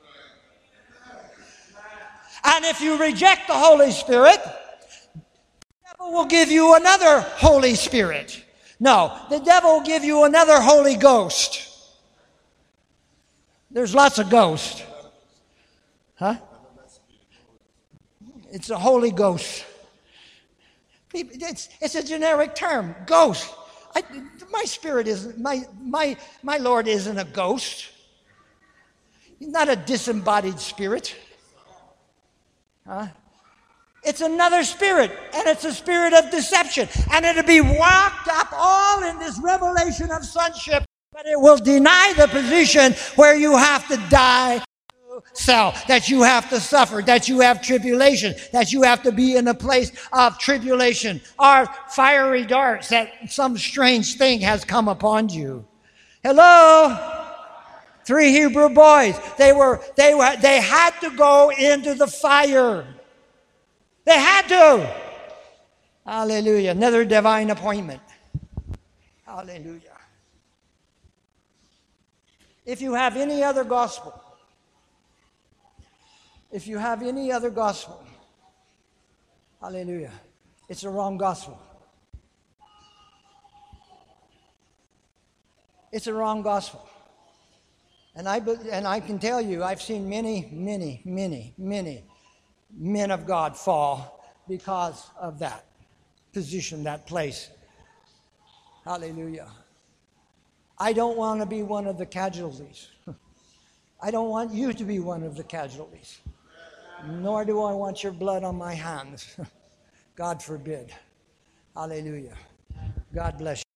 And if you reject the Holy Spirit, the devil will give you another Holy Spirit. No, the devil will give you another Holy Ghost. There's lots of ghosts. Huh? It's a Holy Ghost. It's, it's a generic term, ghost. I, my spirit isn't, my, my, my Lord isn't a ghost. He's not a disembodied spirit. Huh? It's another spirit, and it's a spirit of deception. And it'll be wrapped up all in this revelation of sonship, but it will deny the position where you have to die to self, that you have to suffer, that you have tribulation, that you have to be in a place of tribulation, or fiery darts, that some strange thing has come upon you. Hello? Three Hebrew boys, they were, they were, they had to go into the fire. They had to. Hallelujah. Another divine appointment. Hallelujah. If you have any other gospel, if you have any other gospel, hallelujah, it's the wrong gospel. It's the wrong gospel. And I, and I can tell you, I've seen many, many, many, many men of God fall because of that position, that place. Hallelujah. I don't want to be one of the casualties. I don't want you to be one of the casualties. Nor do I want your blood on my hands. God forbid. Hallelujah. God bless you.